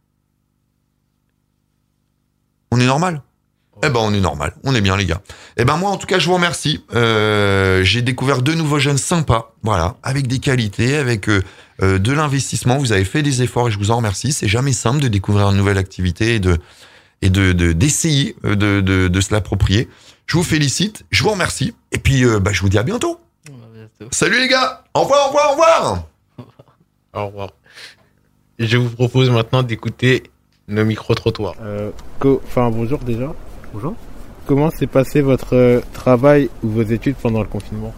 On est normal? Eh ben, on est normal. On est bien, les gars. Eh ben, moi, en tout cas, je vous remercie. Euh, j'ai découvert deux nouveaux jeunes sympas. Voilà. Avec des qualités, avec euh, euh, de l'investissement. Vous avez fait des efforts et je vous en remercie. C'est jamais simple de découvrir une nouvelle activité et de, et de, de, d'essayer de, de, de se l'approprier. Je vous félicite. Je vous remercie. Et puis, euh, bah, je vous dis à bientôt. Salut, les gars. Au revoir, au revoir, au revoir. Au revoir. Je vous propose maintenant d'écouter nos micro-trottoirs. Euh, co- enfin, bonjour déjà. Bonjour. Comment s'est passé votre euh, travail ou vos études pendant le confinement?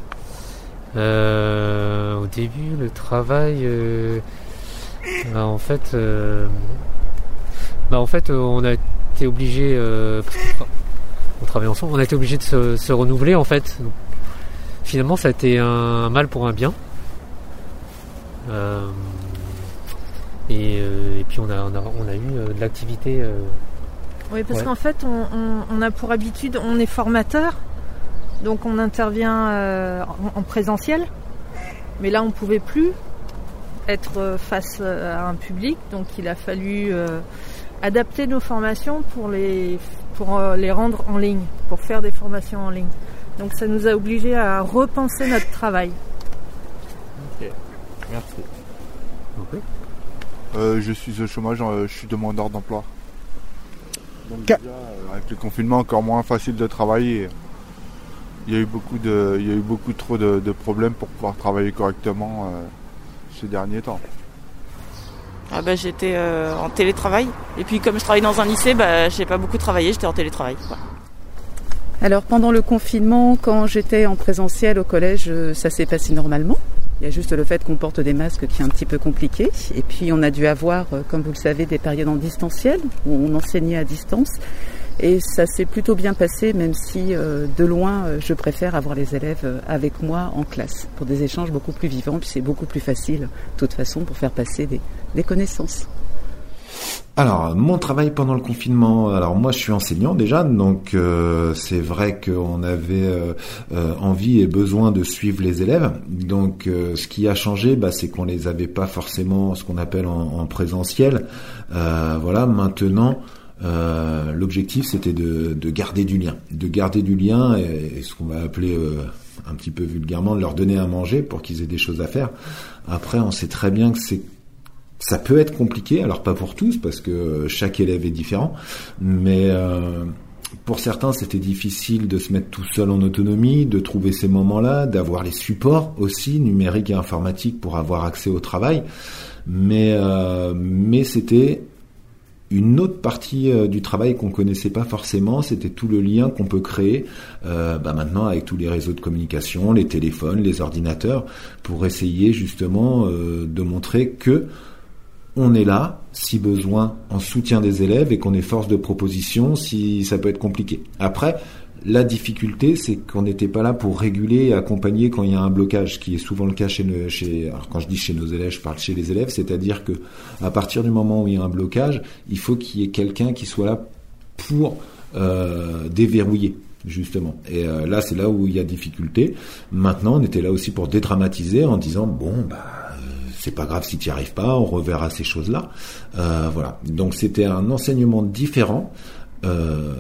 euh, Au début, le travail, euh, bah, en fait, euh, bah, en fait, on a été obligé, euh, parce qu'on tra- on travaille ensemble, on a été obligé de se, se renouveler en fait. Donc, finalement, ça a été un mal pour un bien. Euh, et, euh, et puis on a, on a, on a eu euh, de l'activité. Euh, Oui, parce ouais. qu'en fait, on, on, on a pour habitude, on est formateur, donc on intervient euh, en, en présentiel. Mais là, on ne pouvait plus être face à un public, donc il a fallu euh, adapter nos formations pour les, pour euh, les rendre en ligne, pour faire des formations en ligne. Donc ça nous a obligés à repenser notre travail. Ok, merci. Euh, je suis au chômage, euh, je suis demandeur d'emploi. Donc déjà, euh, avec le confinement, encore moins facile de travailler. Il y a eu beaucoup de, il y a eu beaucoup trop de, de problèmes pour pouvoir travailler correctement euh, ces derniers temps. Ah bah, j'étais euh, en télétravail. Et puis comme je travaille dans un lycée, bah, j'ai pas beaucoup travaillé, j'étais en télétravail. Quoi. Alors pendant le confinement, quand j'étais en présentiel au collège, ça s'est passé normalement. Il y a juste le fait qu'on porte des masques qui est un petit peu compliqué. Et puis on a dû avoir, comme vous le savez, des périodes en distanciel, où on enseignait à distance. Et ça s'est plutôt bien passé, même si euh, de loin, euh, je préfère avoir les élèves euh, avec moi en classe, pour des échanges beaucoup plus vivants, puis c'est beaucoup plus facile, de toute façon, pour faire passer des, des connaissances. Alors, mon travail pendant le confinement, alors moi je suis enseignant déjà, donc euh, c'est vrai qu'on avait euh, euh, envie et besoin de suivre les élèves. Donc euh, ce qui a changé, bah, c'est qu'on les avait pas forcément ce qu'on appelle en, en présentiel. Euh, voilà, maintenant... Euh, l'objectif c'était de, de garder du lien, de garder du lien et, et ce qu'on va appeler euh, un petit peu vulgairement de leur donner à manger pour qu'ils aient des choses à faire. Après, on sait très bien que c'est ça peut être compliqué, alors pas pour tous parce que chaque élève est différent, mais euh, pour certains c'était difficile de se mettre tout seul en autonomie, de trouver ces moments-là, d'avoir les supports aussi numériques et informatiques pour avoir accès au travail, mais euh, mais c'était une autre partie euh, du travail qu'on connaissait pas forcément, c'était tout le lien qu'on peut créer euh, bah maintenant avec tous les réseaux de communication, les téléphones, les ordinateurs, pour essayer justement euh, de montrer que on est là, si besoin, en soutien des élèves et qu'on est force de proposition si ça peut être compliqué. Après, la difficulté, c'est qu'on n'était pas là pour réguler et accompagner quand il y a un blocage, ce qui est souvent le cas chez nos, chez, alors quand je dis chez nos élèves, je parle chez les élèves, c'est-à-dire que à partir du moment où il y a un blocage, il faut qu'il y ait quelqu'un qui soit là pour euh, déverrouiller, justement. Et euh, là, c'est là où il y a difficulté. Maintenant, on était là aussi pour dédramatiser en disant, bon, bah, c'est pas grave si tu n'y arrives pas, on reverra ces choses-là. Euh, voilà. Donc, c'était un enseignement différent, euh,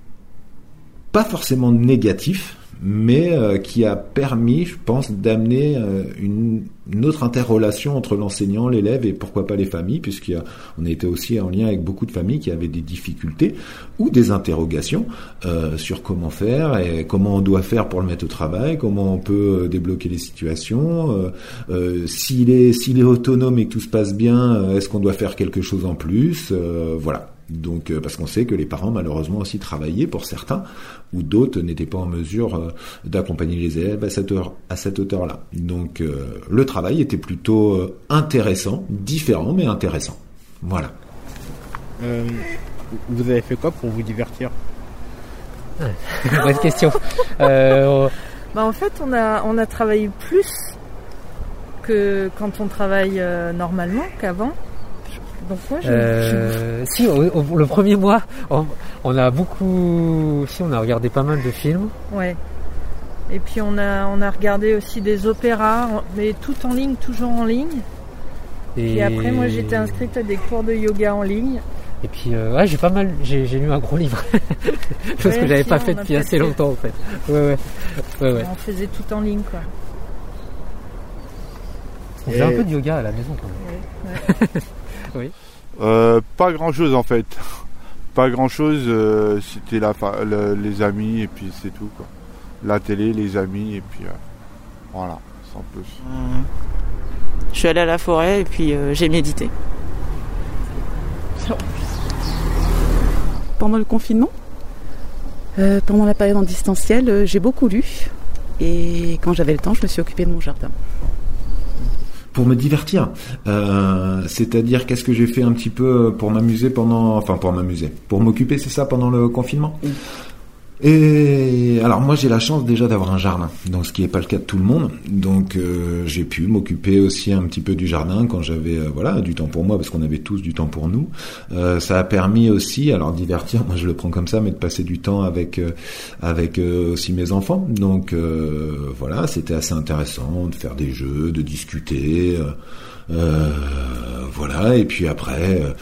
pas forcément négatif, mais euh, qui a permis, je pense, d'amener euh, une, une autre interrelation entre l'enseignant, l'élève et pourquoi pas les familles, puisqu'on a été aussi en lien avec beaucoup de familles qui avaient des difficultés ou des interrogations euh, sur comment faire et comment on doit faire pour le mettre au travail, comment on peut débloquer les situations, euh, euh, s'il est, s'il est autonome et que tout se passe bien, est-ce qu'on doit faire quelque chose en plus, euh, voilà. Donc, euh, parce qu'on sait que les parents malheureusement aussi travaillaient pour certains, ou d'autres n'étaient pas en mesure euh, d'accompagner les élèves à cette heure, à cette hauteur-là. Donc, euh, le travail était plutôt euh, intéressant, différent mais intéressant. Voilà. Euh, vous avez fait quoi pour vous divertir? Bonne question. euh, bah en fait, on a on a travaillé plus que quand on travaille euh, normalement qu'avant. Donc moi, je, euh, je... Si, au, au, le premier mois, on, on a beaucoup, si on a regardé pas mal de films. Ouais. Et puis on a on a regardé aussi des opéras, mais tout en ligne, toujours en ligne. Et puis après, moi, j'étais inscrite à des cours de yoga en ligne. Et puis, euh, ouais, j'ai pas mal, j'ai, j'ai lu un gros livre, chose ouais, que j'avais pas fait depuis assez fait. longtemps en fait. Ouais, ouais, ouais, ouais. On faisait tout en ligne, quoi. On faisait Et... un peu de yoga à la maison quand même. Ouais. Oui. Euh, pas grand chose en fait. Pas grand chose. Euh, c'était la, fa- le, les amis et puis c'est tout quoi. La télé, les amis et puis euh, voilà, sans plus. Mmh. Je suis allée à la forêt et puis euh, j'ai médité. Pendant le confinement, euh, pendant la période en distanciel, euh, j'ai beaucoup lu et quand j'avais le temps, je me suis occupée de mon jardin. Pour me divertir, euh, c'est-à-dire qu'est-ce que j'ai fait un petit peu pour m'amuser pendant, enfin pour m'amuser, pour m'occuper, c'est ça, pendant le confinement. Oui. Et alors moi j'ai la chance déjà d'avoir un jardin, donc ce qui n'est pas le cas de tout le monde, donc euh, j'ai pu m'occuper aussi un petit peu du jardin quand j'avais euh, voilà du temps pour moi parce qu'on avait tous du temps pour nous. Euh, ça a permis aussi, alors divertir, moi je le prends comme ça, mais de passer du temps avec euh, avec euh, aussi mes enfants. Donc euh, voilà, c'était assez intéressant de faire des jeux, de discuter, euh, euh, voilà. Et puis après. Euh,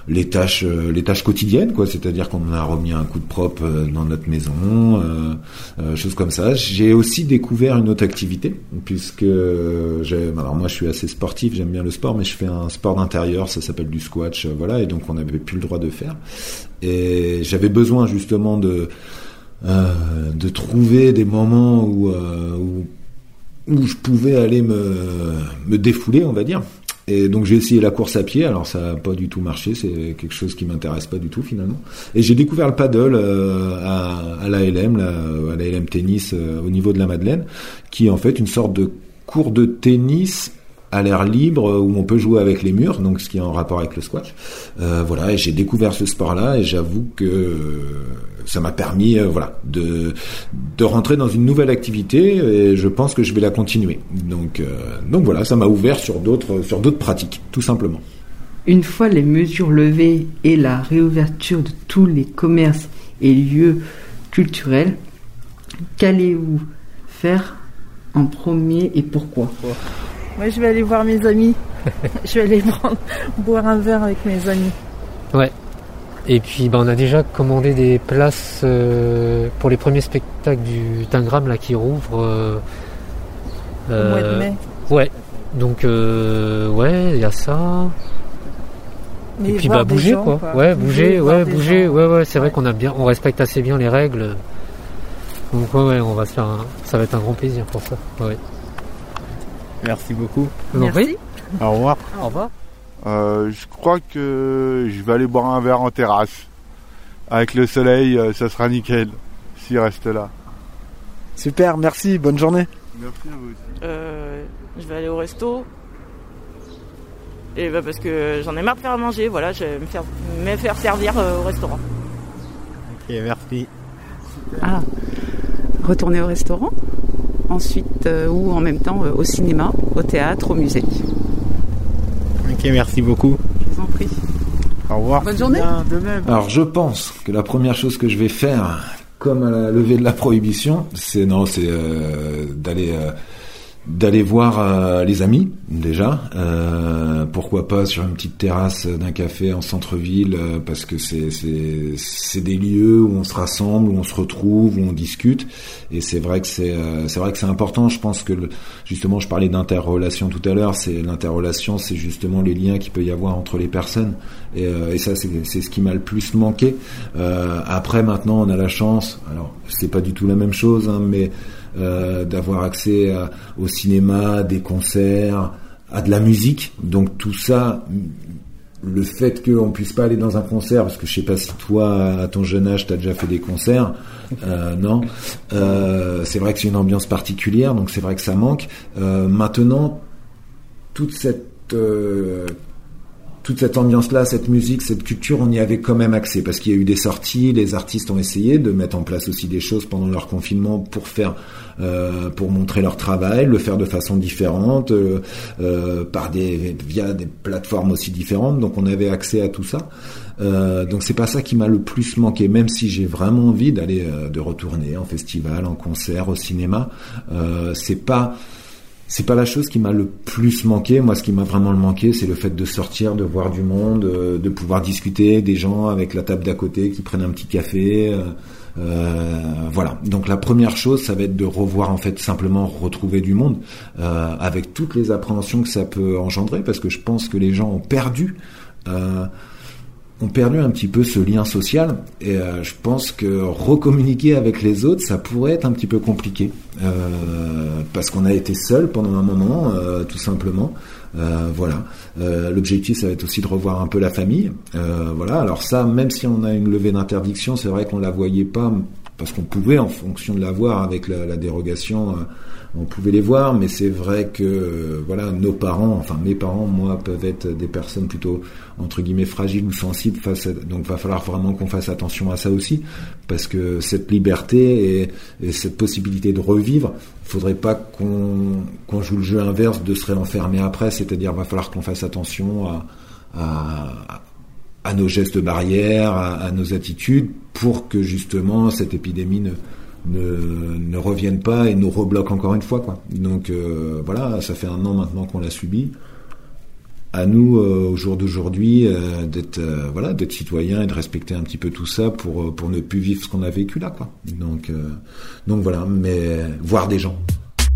les tâches euh, les tâches quotidiennes, quoi, c'est-à-dire qu'on a remis un coup de propre euh, dans notre maison, euh, euh, choses comme ça. J'ai aussi découvert une autre activité, puisque j'ai, alors moi je suis assez sportif, j'aime bien le sport, mais je fais un sport d'intérieur, ça s'appelle du squash, euh, voilà, et donc on n'avait plus le droit de faire, et j'avais besoin justement de euh, de trouver des moments où euh, où où je pouvais aller me me défouler, on va dire. Et donc j'ai essayé la course à pied, alors ça n'a pas du tout marché, c'est quelque chose qui m'intéresse pas du tout finalement. Et j'ai découvert le paddle euh, à, à l'A L M, là, à l'A L M Tennis euh, au niveau de la Madeleine, qui est en fait une sorte de cours de tennis à l'air libre où on peut jouer avec les murs, donc ce qui est en rapport avec le squash. Euh, voilà, et j'ai découvert ce sport-là et j'avoue que euh, ça m'a permis, euh, voilà, de de rentrer dans une nouvelle activité et je pense que je vais la continuer. Donc euh, donc voilà, ça m'a ouvert sur d'autres sur d'autres pratiques, tout simplement. Une fois les mesures levées et la réouverture de tous les commerces et lieux culturels, qu'allez-vous faire en premier et pourquoi ? Moi, je vais aller voir mes amis. Je vais aller prendre, boire un verre avec mes amis. Ouais. Et puis, bah, on a déjà commandé des places euh, pour les premiers spectacles du Tingram là qui rouvre. Euh, Au mois de mai. Ouais. Donc, euh, ouais, il y a ça. Mais et puis, voir bah, bouger gens, quoi. quoi. Ouais, Bouger, bouger, voir ouais, des bouger. gens. Ouais, ouais. C'est vrai qu'on a bien, on respecte assez bien les règles. Donc, ouais, ouais, on va se faire. Un, ça va être un grand plaisir pour ça. Ouais. Merci beaucoup. Merci. Au revoir. Au revoir. Euh, je crois que je vais aller boire un verre en terrasse. Avec le soleil, euh, ça sera nickel, s'il reste là. Super, merci, bonne journée. Merci à vous aussi. Euh, je vais aller au resto. Et bah parce que j'en ai marre de faire à manger, voilà, je vais me faire, me faire servir euh, au restaurant. Ok, merci. Ah, retourner au restaurant. Ensuite, euh, ou en même temps euh, au cinéma, au théâtre, au musée. Ok, merci beaucoup. Je vous en prie. Au revoir. Bonne journée. De même. Alors je pense que la première chose que je vais faire, comme à la levée de la prohibition, c'est non, c'est euh, d'aller euh, d'aller voir euh, les amis déjà. Euh, pourquoi pas sur une petite terrasse d'un café en centre-ville, euh, parce que c'est c'est c'est des lieux où on se rassemble, où on se retrouve, où on discute. Et c'est vrai que c'est euh, c'est vrai que c'est important. Je pense que le, justement, je parlais d'interrelation tout à l'heure. C'est l'interrelation, c'est justement les liens qu'il peut y avoir entre les personnes. Et, euh, et ça, c'est, c'est ce qui m'a le plus manqué. Euh, après, maintenant, on a la chance. Alors, c'est pas du tout la même chose, hein, mais euh, d'avoir accès à, au cinéma, des concerts, à de la musique. Donc tout ça, le fait qu'on puisse pas aller dans un concert, parce que je sais pas si toi, à ton jeune âge, t'as déjà fait des concerts, euh, non. Euh, c'est vrai que c'est une ambiance particulière, donc c'est vrai que ça manque. Euh, maintenant, toute cette euh, toute cette ambiance-là, cette musique, cette culture, on y avait quand même accès parce qu'il y a eu des sorties, les artistes ont essayé de mettre en place aussi des choses pendant leur confinement pour faire, euh, pour montrer leur travail, le faire de façon différente, euh, euh, par des via des plateformes aussi différentes. Donc on avait accès à tout ça. Euh, donc c'est pas ça qui m'a le plus manqué, même si j'ai vraiment envie d'aller, euh, de retourner en festival, en concert, au cinéma. Euh, c'est pas C'est pas la chose qui m'a le plus manqué. Moi, ce qui m'a vraiment manqué, c'est le fait de sortir, de voir du monde, de pouvoir discuter des gens avec la table d'à côté qui prennent un petit café. Euh, voilà. Donc la première chose, ça va être de revoir, en fait, simplement retrouver du monde, euh, avec toutes les appréhensions que ça peut engendrer, parce que je pense que les gens ont perdu. Euh, ont perdu un petit peu ce lien social et euh, je pense que recommuniquer avec les autres, ça pourrait être un petit peu compliqué euh, parce qu'on a été seul pendant un moment, euh, tout simplement. Euh, voilà. Euh, l'objectif, ça va être aussi de revoir un peu la famille. Euh, voilà. Alors ça, même si on a une levée d'interdiction, c'est vrai qu'on la voyait pas parce qu'on pouvait, en fonction de la voir avec la, la dérogation, euh, on pouvait les voir, mais c'est vrai que euh, voilà, nos parents, enfin mes parents, moi, peuvent être des personnes plutôt entre guillemets fragiles ou sensibles face à, donc va falloir vraiment qu'on fasse attention à ça aussi, parce que cette liberté et, et cette possibilité de revivre, faudrait pas qu'on qu'on joue le jeu inverse de se réenfermer après, c'est-à-dire va falloir qu'on fasse attention à, à à nos gestes barrières, à, à nos attitudes, pour que justement cette épidémie ne ne, ne revienne pas et nous rebloque encore une fois, quoi. Donc euh, voilà, ça fait un an maintenant qu'on l'a subi. à nous euh, au jour d'aujourd'hui euh, d'être euh, voilà d'être citoyens et de respecter un petit peu tout ça pour pour ne plus vivre ce qu'on a vécu là quoi. Donc euh, donc voilà, mais voir des gens.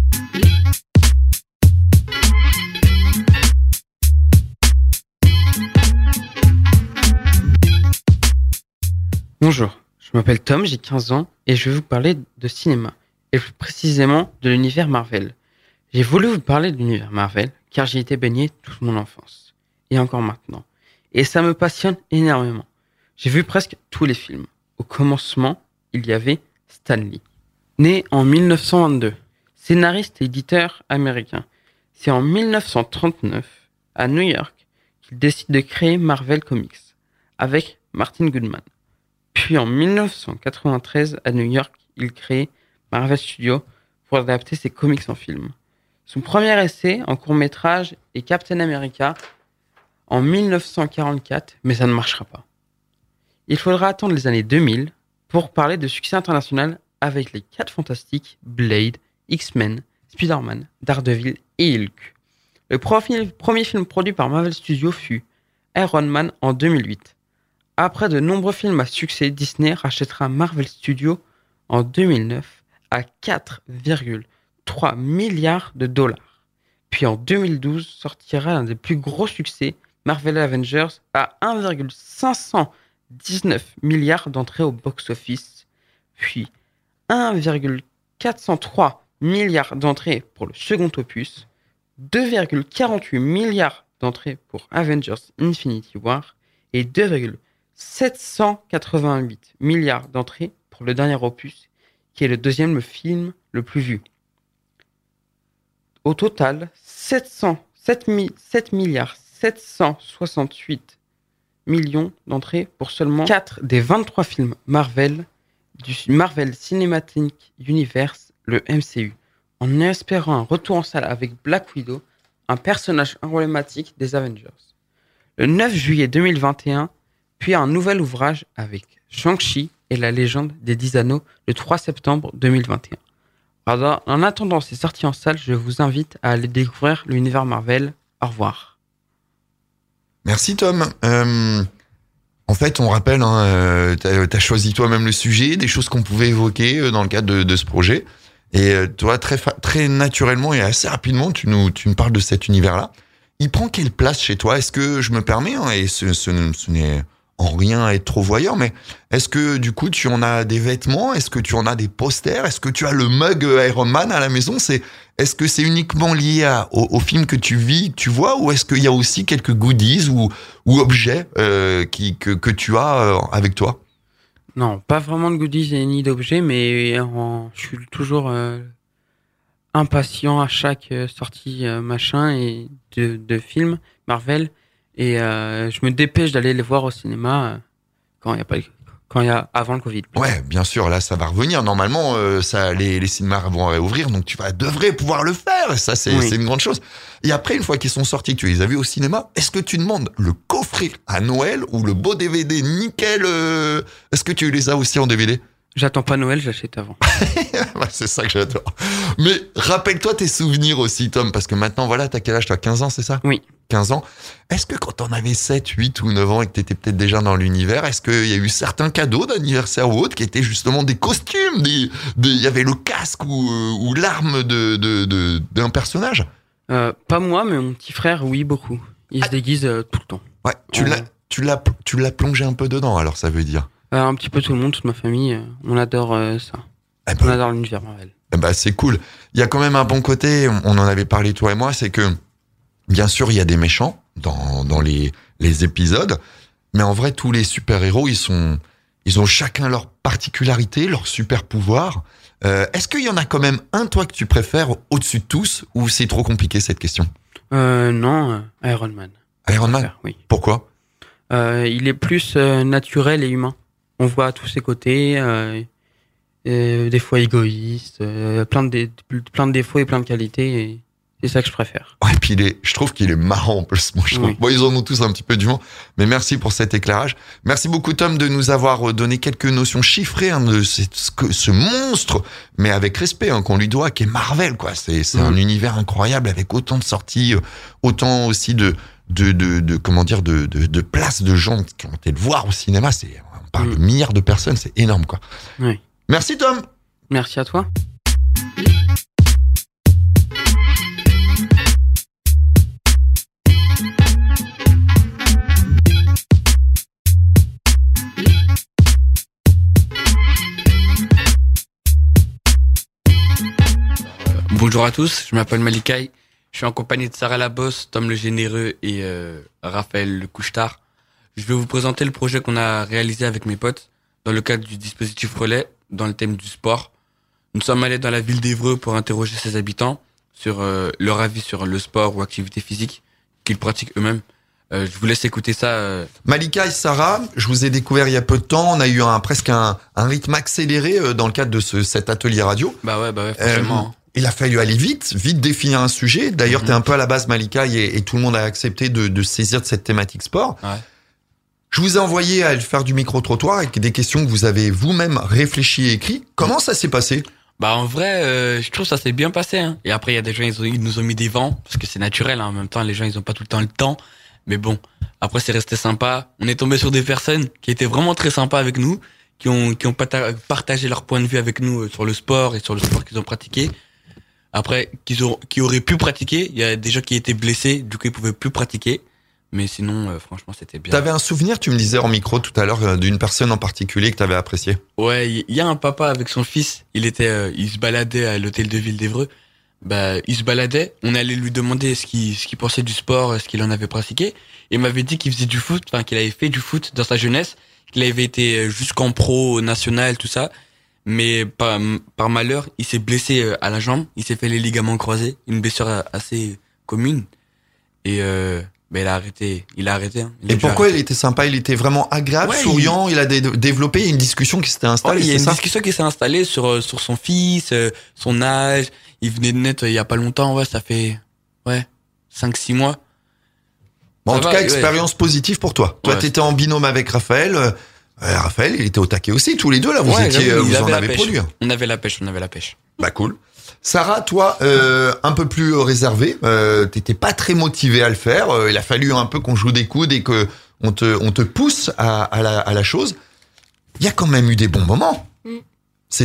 Bonjour, je m'appelle Tom, j'ai quinze ans et je vais vous parler de cinéma, et plus précisément de l'univers Marvel. J'ai voulu vous parler de l'univers Marvel car j'y étais baigné toute mon enfance, et encore maintenant, et ça me passionne énormément. J'ai vu presque tous les films. Au commencement, il y avait Stan Lee. Né en mille neuf cent vingt-deux, scénariste et éditeur américain, c'est en mille neuf cent trente-neuf, à New York, qu'il décide de créer Marvel Comics, avec Martin Goodman. Puis en mille neuf cent quatre-vingt-treize, à New York, il crée Marvel Studios pour adapter ses comics en film. Son premier essai en court-métrage est Captain America en mille neuf cent quarante-quatre, mais ça ne marchera pas. Il faudra attendre les années deux mille pour parler de succès international avec les quatre Fantastiques, Blade, X-Men, Spider-Man, Daredevil et Hulk. Le premier film produit par Marvel Studios fut Iron Man en deux mille huit. Après de nombreux films à succès, Disney rachètera Marvel Studios en deux mille neuf à quatre virgule trois milliards de dollars. Puis en deux mille douze sortira l'un des plus gros succès, Marvel Avengers, à un virgule cinq cent dix-neuf milliards d'entrées au box-office. Puis un virgule quatre cent trois milliards d'entrées pour le second opus, deux virgule quarante-huit milliards d'entrées pour Avengers Infinity War et deux virgule sept cent quatre-vingt-huit milliards d'entrées pour le dernier opus, qui est le deuxième film le plus vu. Au total, sept milliards sept cent soixante-huit millions d'entrées pour seulement quatre des vingt-trois films Marvel du Marvel Cinematic Universe, le M C U, en espérant un retour en salle avec Black Widow, un personnage emblématique des Avengers. Le neuf juillet deux mille vingt et un, puis un nouvel ouvrage avec Shang-Chi et la légende des Dix Anneaux le trois septembre deux mille vingt et un. Alors, en attendant ces sorties en salle, je vous invite à aller découvrir l'univers Marvel. Au revoir. Merci Tom. Euh, en fait, on rappelle, hein, euh, t'as, t'as choisi toi-même le sujet, des choses qu'on pouvait évoquer dans le cadre de, de ce projet. Et euh, toi, très, fa- très naturellement et assez rapidement, tu nous, tu nous parles de cet univers-là. Il prend quelle place chez toi ? Est-ce que je me permets, hein, et ce, ce, ce n'est en rien à être trop voyeur, mais est-ce que du coup tu en as des vêtements ? Est-ce que tu en as des posters ? Est-ce que tu as le mug Iron Man à la maison ? C'est, est-ce que c'est uniquement lié à, au, au film que tu vis, que tu vois, ou est-ce qu'il y a aussi quelques goodies ou, ou objets euh, qui, que, que tu as euh, avec toi ? Non, pas vraiment de goodies et ni d'objets, mais en, je suis toujours euh, impatient à chaque euh, sortie euh, machin et de, de film Marvel. Et euh, je me dépêche d'aller les voir au cinéma euh, quand il y a pas quand il y a avant le Covid. Ouais, bien sûr, là ça va revenir. Normalement, euh, ça, les, les cinémas vont réouvrir, donc tu vas devrais pouvoir le faire. Ça, c'est, oui. c'est une grande chose. Et après, une fois qu'ils sont sortis, que tu les as vus au cinéma, est-ce que tu demandes le coffret à Noël ou le beau D V D nickel euh, Est-ce que tu les as aussi en D V D ? J'attends pas Noël, j'achète avant. C'est ça que j'adore. Mais rappelle-toi tes souvenirs aussi, Tom, parce que maintenant, voilà, t'as quel âge ? T'as quinze ans, c'est ça ? Oui. quinze ans. Est-ce que quand t'en avais sept, huit ou neuf ans et que t'étais peut-être déjà dans l'univers, est-ce qu'il y a eu certains cadeaux d'anniversaire ou autres qui étaient justement des costumes, des, des, il y avait le casque ou, ou l'arme de, de, de, d'un personnage ? euh, Pas moi, mais mon petit frère, oui, beaucoup. Il ah. se déguise euh, tout le temps. Ouais, tu, euh... l'as, tu, l'as, tu l'as plongé un peu dedans, alors ça veut dire ? Euh, un petit peu tout le monde, toute ma famille, euh, on adore euh, ça. Eh ben, on adore l'univers Marvel. Eh ben, c'est cool. Il y a quand même un bon côté, on en avait parlé toi et moi, c'est que bien sûr il y a des méchants dans, dans les, les épisodes, mais en vrai tous les super-héros ils, sont, ils ont chacun leur particularité, leur super-pouvoir. Euh, est-ce qu'il y en a quand même un toi que tu préfères au-dessus de tous ou c'est trop compliqué cette question ? euh, Non, euh, Iron Man. Iron Man ? Oui. Pourquoi ? euh, Il est plus euh, naturel et humain. On voit tous ses côtés, euh, euh, des fois égoïste, euh, plein, de dé- plein de défauts et plein de qualités. Et c'est ça que je préfère. Ouais, et puis il est, je trouve qu'il est marrant en plus. Moi, je trouve. Oui. Bon, ils en ont tous un petit peu du vent. Mais merci pour cet éclairage. Merci beaucoup Tom de nous avoir donné quelques notions chiffrées hein, de ce, ce monstre, mais avec respect hein, qu'on lui doit, qui est Marvel quoi. C'est, c'est mmh. un univers incroyable avec autant de sorties, autant aussi de de, de, de comment dire, de, de, de place de gens qui ont été le voir au cinéma. C'est, on parle de milliards de personnes, c'est énorme, quoi. Oui. Merci, Tom. Merci à toi. Bonjour à tous, je m'appelle Malikaï. Je suis en compagnie de Sarah Labosse, Tom le Généreux et euh, Raphaël le Couche-Tard. Je vais vous présenter le projet qu'on a réalisé avec mes potes dans le cadre du dispositif Relais, dans le thème du sport. Nous sommes allés dans la ville d'Évreux pour interroger ses habitants sur euh, leur avis sur le sport ou activité physique qu'ils pratiquent eux-mêmes. Euh, je vous laisse écouter ça. Euh... Malika et Sarah, je vous ai découvert il y a peu de temps. On a eu un, presque un, un rythme accéléré euh, dans le cadre de ce, cet atelier radio. Bah ouais, bah ouais, forcément. Euh, il a fallu aller vite, vite définir un sujet. D'ailleurs, mm-hmm. t'es un peu à la base, Malika, et, et tout le monde a accepté de, de saisir de cette thématique sport. Ouais. Je vous ai envoyé à faire du micro-trottoir avec des questions que vous avez vous-même réfléchi et écrit. Comment ça s'est passé ? Bah en vrai, euh, je trouve que ça s'est bien passé. Hein. Et après, il y a des gens, ils, ont, ils nous ont mis des vents, parce que c'est naturel. Hein. En même temps, les gens, ils ont pas tout le temps le temps. Mais bon, après, c'est resté sympa. On est tombé sur des personnes qui étaient vraiment très sympas avec nous, qui ont, qui ont partagé leur point de vue avec nous sur le sport et sur le sport qu'ils ont pratiqué. Après, qu'ils ont, qui auraient pu pratiquer. Il y a des gens qui étaient blessés, du coup, ils pouvaient plus pratiquer. Mais sinon, euh, franchement, c'était bien. T'avais un souvenir, tu me disais en micro tout à l'heure, d'une personne en particulier que t'avais apprécié. Ouais, il y a un papa avec son fils. Il était, euh, il se baladait à l'hôtel de ville d'Évreux. Bah, il se baladait. On allait lui demander ce qu'il, ce qu'il pensait du sport, ce qu'il en avait pratiqué. Et il m'avait dit qu'il faisait du foot, enfin, qu'il avait fait du foot dans sa jeunesse, qu'il avait été jusqu'en pro, national, tout ça. Mais par, par malheur, il s'est blessé à la jambe. Il s'est fait les ligaments croisés. Une blessure assez commune. Et, euh, ben, il a arrêté. Il a arrêté. Hein. Il et pourquoi arrêté. Il était sympa? Il était vraiment agréable, ouais, souriant. Il... il a dé- développé une discussion qui s'était installée. Ouais, il y a une ça discussion qui s'est installée sur sur son fils, son âge. Il venait de naître il y a pas longtemps. Ouais, ça fait ouais cinq six mois. Bon, ça en tout va, cas, expérience ouais. positive pour toi. Toi, ouais, t'étais en binôme avec Raphaël. Euh, Raphaël, il était au taquet aussi. Tous les deux là, vous ouais, étiez, vous en avez produit. On avait la pêche. On avait la pêche. Bah cool. Sarah, toi, euh, un peu plus réservée, euh, t'étais pas très motivée à le faire. Euh, il a fallu un peu qu'on joue des coudes et que on te, on te pousse à, à, la, à la chose. Il y a quand même eu des bons moments. Mm. C'est-à-dire ?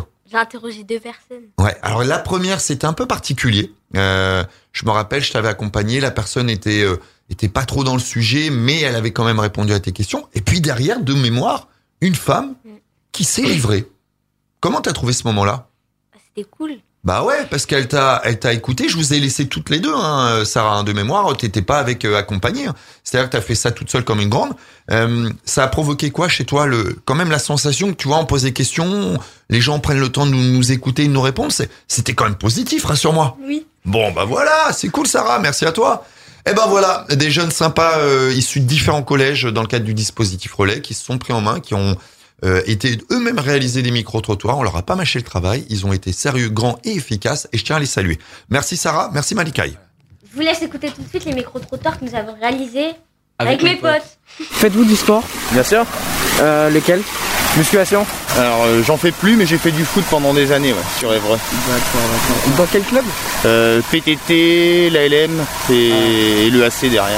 J'ai interrogé deux personnes. Ouais. Alors la première, c'était un peu particulier. Euh, je me rappelle, je t'avais accompagné. La personne était, euh, était pas trop dans le sujet, mais elle avait quand même répondu à tes questions. Et puis derrière, de mémoire, une femme mm. qui s'est livrée. Comment t'as trouvé ce moment-là ? C'était cool. Bah ouais, parce qu'elle t'a, elle t'a écouté. Je vous ai laissé toutes les deux, hein, Sarah, hein, de mémoire. T'étais pas avec euh, accompagnée. Hein. C'est-à-dire que t'as fait ça toute seule comme une grande. Euh, ça a provoqué quoi chez toi, le, quand même la sensation que tu vois, on pose des questions, les gens prennent le temps de nous, nous écouter, de nous répondre. C'est, c'était quand même positif, rassure-moi. Oui. Bon, bah voilà, c'est cool, Sarah. Merci à toi. Eh ben voilà, des jeunes sympas euh, issus de différents collèges dans le cadre du dispositif Relais qui se sont pris en main, qui ont Euh, étaient eux-mêmes réalisés des micro-trottoirs. On leur a pas mâché le travail. Ils ont été sérieux, grands et efficaces. Et je tiens à les saluer. Merci Sarah, merci Malikaï. Je vous laisse écouter tout de suite les micro-trottoirs que nous avons réalisés avec, avec mes potes. potes. Faites-vous du sport ? Bien sûr. Euh, lequel ? Musculation. Alors euh, j'en fais plus, mais j'ai fait du foot pendant des années, ouais, sur Évreux. D'accord, d'accord. Dans quel club ? euh, P T T, l'A L M et, ah. et l'E A C derrière.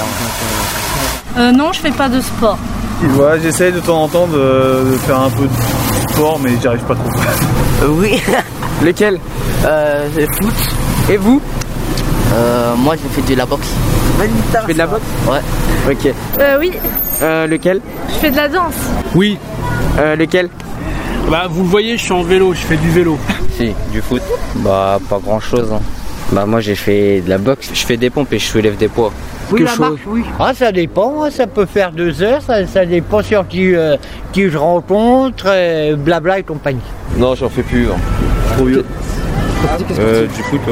Euh, non, je fais pas de sport. Ouais, j'essaie de temps en temps de, de faire un peu de sport, mais j'y arrive pas trop. Euh, oui. Lequel ? Euh, le foot. Et vous ? Euh, moi, j'ai fait de la boxe. Tu fais de la boxe ? Ouais. Ok. Euh, oui. Euh, lequel ? Je fais de la danse. Oui. Euh, lequel ? Bah, vous le voyez, je suis en vélo, je fais du vélo. Si, du foot. Bah, pas grand chose. Hein. Bah, moi, j'ai fait de la boxe, je fais des pompes et je soulève des poids. Oui, la marche, oui. Ah, ça dépend, ça peut faire deux heures, ça, ça dépend sur qui, euh, qui je rencontre, euh, blabla et compagnie. Non, j'en fais plus. Hein. Trop vieux. Euh, du foot, ouais.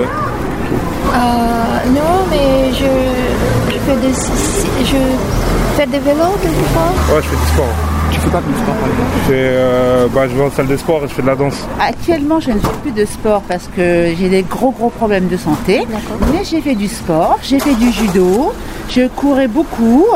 Euh, non, mais je, je fais des, je fais des vélos quelquefois. Ouais, je fais du sport. Tu fais pas du sport par exemple ? Je, fais, euh, bah, je vais en salle de sport et je fais de la danse. Actuellement, je ne fais plus de sport parce que j'ai des gros gros problèmes de santé. D'accord. Mais j'ai fait du sport, j'ai fait du judo, je courais beaucoup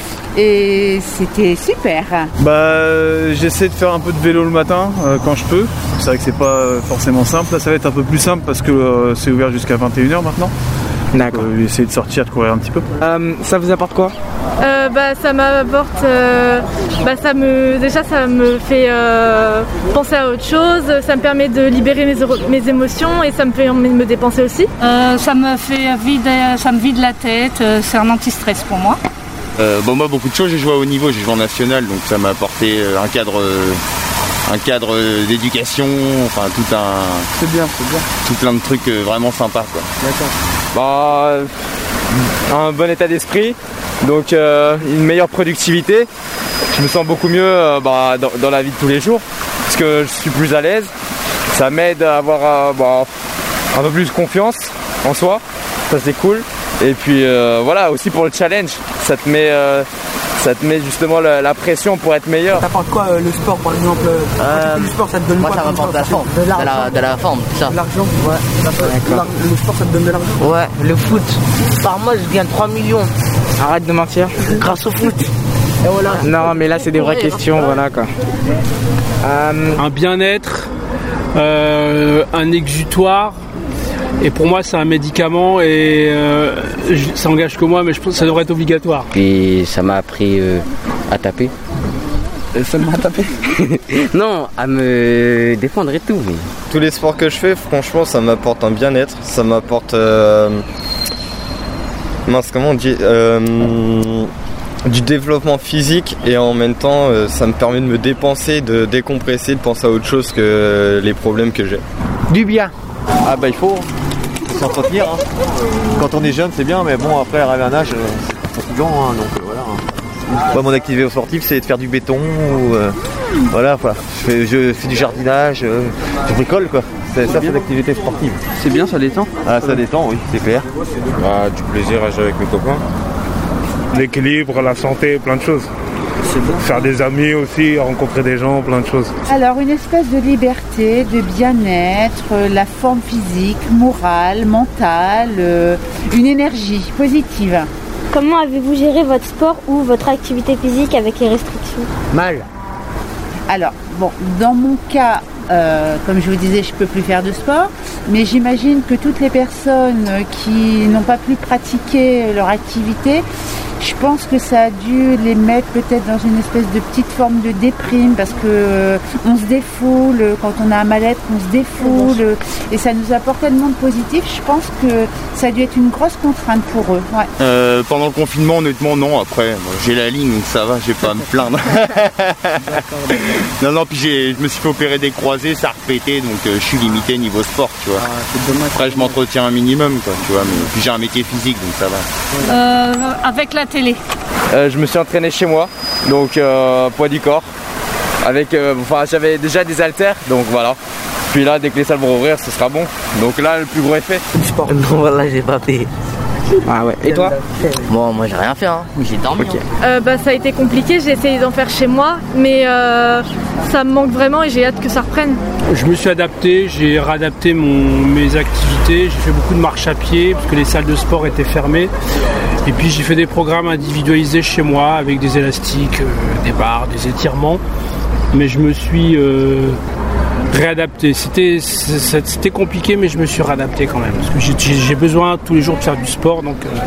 et c'était super. Bah, euh, j'essaie de faire un peu de vélo le matin euh, quand je peux. C'est vrai que c'est pas forcément simple. Là, ça va être un peu plus simple parce que euh, c'est ouvert jusqu'à vingt et une heures maintenant. D'accord. Euh, essayer de sortir, de courir un petit peu. Euh, ça vous apporte quoi? Euh, bah, ça m'apporte, euh, bah, ça me, déjà ça me fait euh, penser à autre chose, ça me permet de libérer mes, mes émotions et ça me permet de me dépenser aussi. Euh, ça me fait vider, ça me vide la tête, c'est un anti-stress pour moi. Euh, bon, moi beaucoup de choses, j'ai joué à haut niveau, j'ai joué en national, donc ça m'a apporté un cadre, un cadre d'éducation, enfin tout un, c'est bien, c'est bien, tout plein de trucs vraiment sympas quoi. D'accord. Bah, un bon état d'esprit. Donc euh, une meilleure productivité, je me sens beaucoup mieux euh, bah, dans, dans la vie de tous les jours, parce que je suis plus à l'aise, ça m'aide à avoir euh, bah, un peu plus confiance en soi, ça c'est cool, et puis euh, voilà, aussi pour le challenge, ça te met, euh, ça te met justement la, la pression pour être meilleur. Ça t'apporte quoi euh, le sport par exemple euh, Le sport ça te donne moi, quoi? Moi ça m'apporte de la forme, de, de, la, de la forme, c'est ça. De l'argent? Ouais. Le sport ça te donne de l'argent? Ouais, le foot, par mois je gagne trois millions. Arrête de mentir. Grâce au foot. Et voilà. Non mais là c'est des vraies questions, voilà quoi. Euh... Un bien-être, euh, un exutoire, et pour moi c'est un médicament et euh, ça engage que moi, mais je pense que ça devrait être obligatoire. Puis ça m'a appris euh, à taper. Et seulement à taper? Non, à me défendre et tout. Mais... Tous les sports que je fais, franchement ça m'apporte un bien-être, ça m'apporte... Euh... Mince, comment on dit euh, du développement physique et en même temps euh, ça me permet de me dépenser, de décompresser, de penser à autre chose que les problèmes que j'ai. Du bien. Ah bah il faut, faut s'entretenir. Hein. Quand on est jeune c'est bien, mais bon après arriver à un âge c'est fatigant, hein, donc euh, voilà. Hein. Moi, mon activité sportive c'est de faire du béton ou euh, voilà, voilà. Je, fais, je fais du jardinage, euh, je bricole quoi. C'est ça, c'est l'activité sportive. C'est bien, ça détend? Ah, ça détend, oui, c'est clair. Bah, du plaisir à jouer avec mes copains. L'équilibre, la santé, plein de choses. C'est bien. Faire des amis aussi, rencontrer des gens, plein de choses. Alors, une espèce de liberté, de bien-être, euh, la forme physique, morale, mentale, euh, une énergie positive. Comment avez-vous géré votre sport ou votre activité physique avec les restrictions? Mal. Alors, bon, dans mon cas, euh, comme je vous disais, je ne peux plus faire de sport, mais j'imagine que toutes les personnes qui n'ont pas pu pratiquer leur activité, je pense que ça a dû les mettre peut-être dans une espèce de petite forme de déprime, parce que euh, on se défoule, quand on a un mal-être, on se défoule, et ça nous apporte tellement de positif. Je pense que ça a dû être une grosse contrainte pour eux. Ouais. Euh, pendant le confinement, honnêtement, non. Après, moi, j'ai la ligne, donc ça va, j'ai pas à me plaindre. non, non, puis j'ai, je me suis fait opérer des croisés, ça a repété, donc euh, je suis limité niveau sport, tu vois. Ah, après, je m'entretiens un minimum, quoi, tu vois. Mais puis j'ai un métier physique, donc ça va. Euh, avec la télé. Euh, je me suis entraîné chez moi, donc euh, poids du corps. Avec, euh, enfin, j'avais déjà des haltères, donc voilà. Puis là, dès que les salles vont ouvrir, ce sera bon. Donc là, le plus gros effet. Sport. Non, voilà, j'ai pas fait. Ah ouais. Et toi? Bon, moi j'ai rien fait, hein. J'ai dormi. Okay. Hein. Euh, bah, ça a été compliqué, j'ai essayé d'en faire chez moi, mais euh, ça me manque vraiment et j'ai hâte que ça reprenne. Je me suis adapté, j'ai réadapté mon, mes activités, j'ai fait beaucoup de marche à pied parce que les salles de sport étaient fermées. Et puis j'ai fait des programmes individualisés chez moi avec des élastiques, euh, des barres, des étirements. Mais je me suis euh, réadapté. C'était, c'était compliqué, mais je me suis réadapté quand même. Parce que j'ai, j'ai besoin tous les jours de faire du sport, donc euh,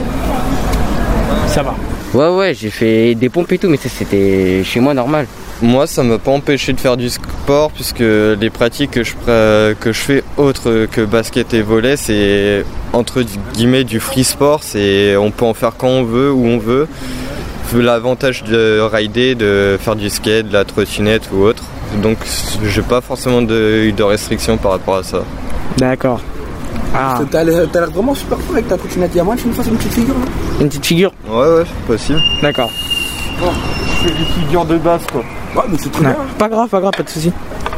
ça va. Ouais, ouais, j'ai fait des pompes et tout, mais ça, c'était chez moi normal. Moi, ça m'a pas empêché de faire du sport, puisque les pratiques que je, que je fais autres que basket et volley, c'est entre guillemets du free sport. C'est, on peut en faire quand on veut, où on veut. L'avantage de rider, de faire du skate, de la trottinette ou autre. Donc, j'ai pas forcément de, de restrictions par rapport à ça. D'accord. Ah. T'as l'air, t'as l'air vraiment super fort avec ta trottinette. Y'a moyen que tu me fasses une petite figure là? Une petite figure? Ouais, ouais, c'est possible. D'accord. Bon, je fais des figures de base quoi. Ouais, mais c'est très bien. Pas grave, pas grave, pas de soucis.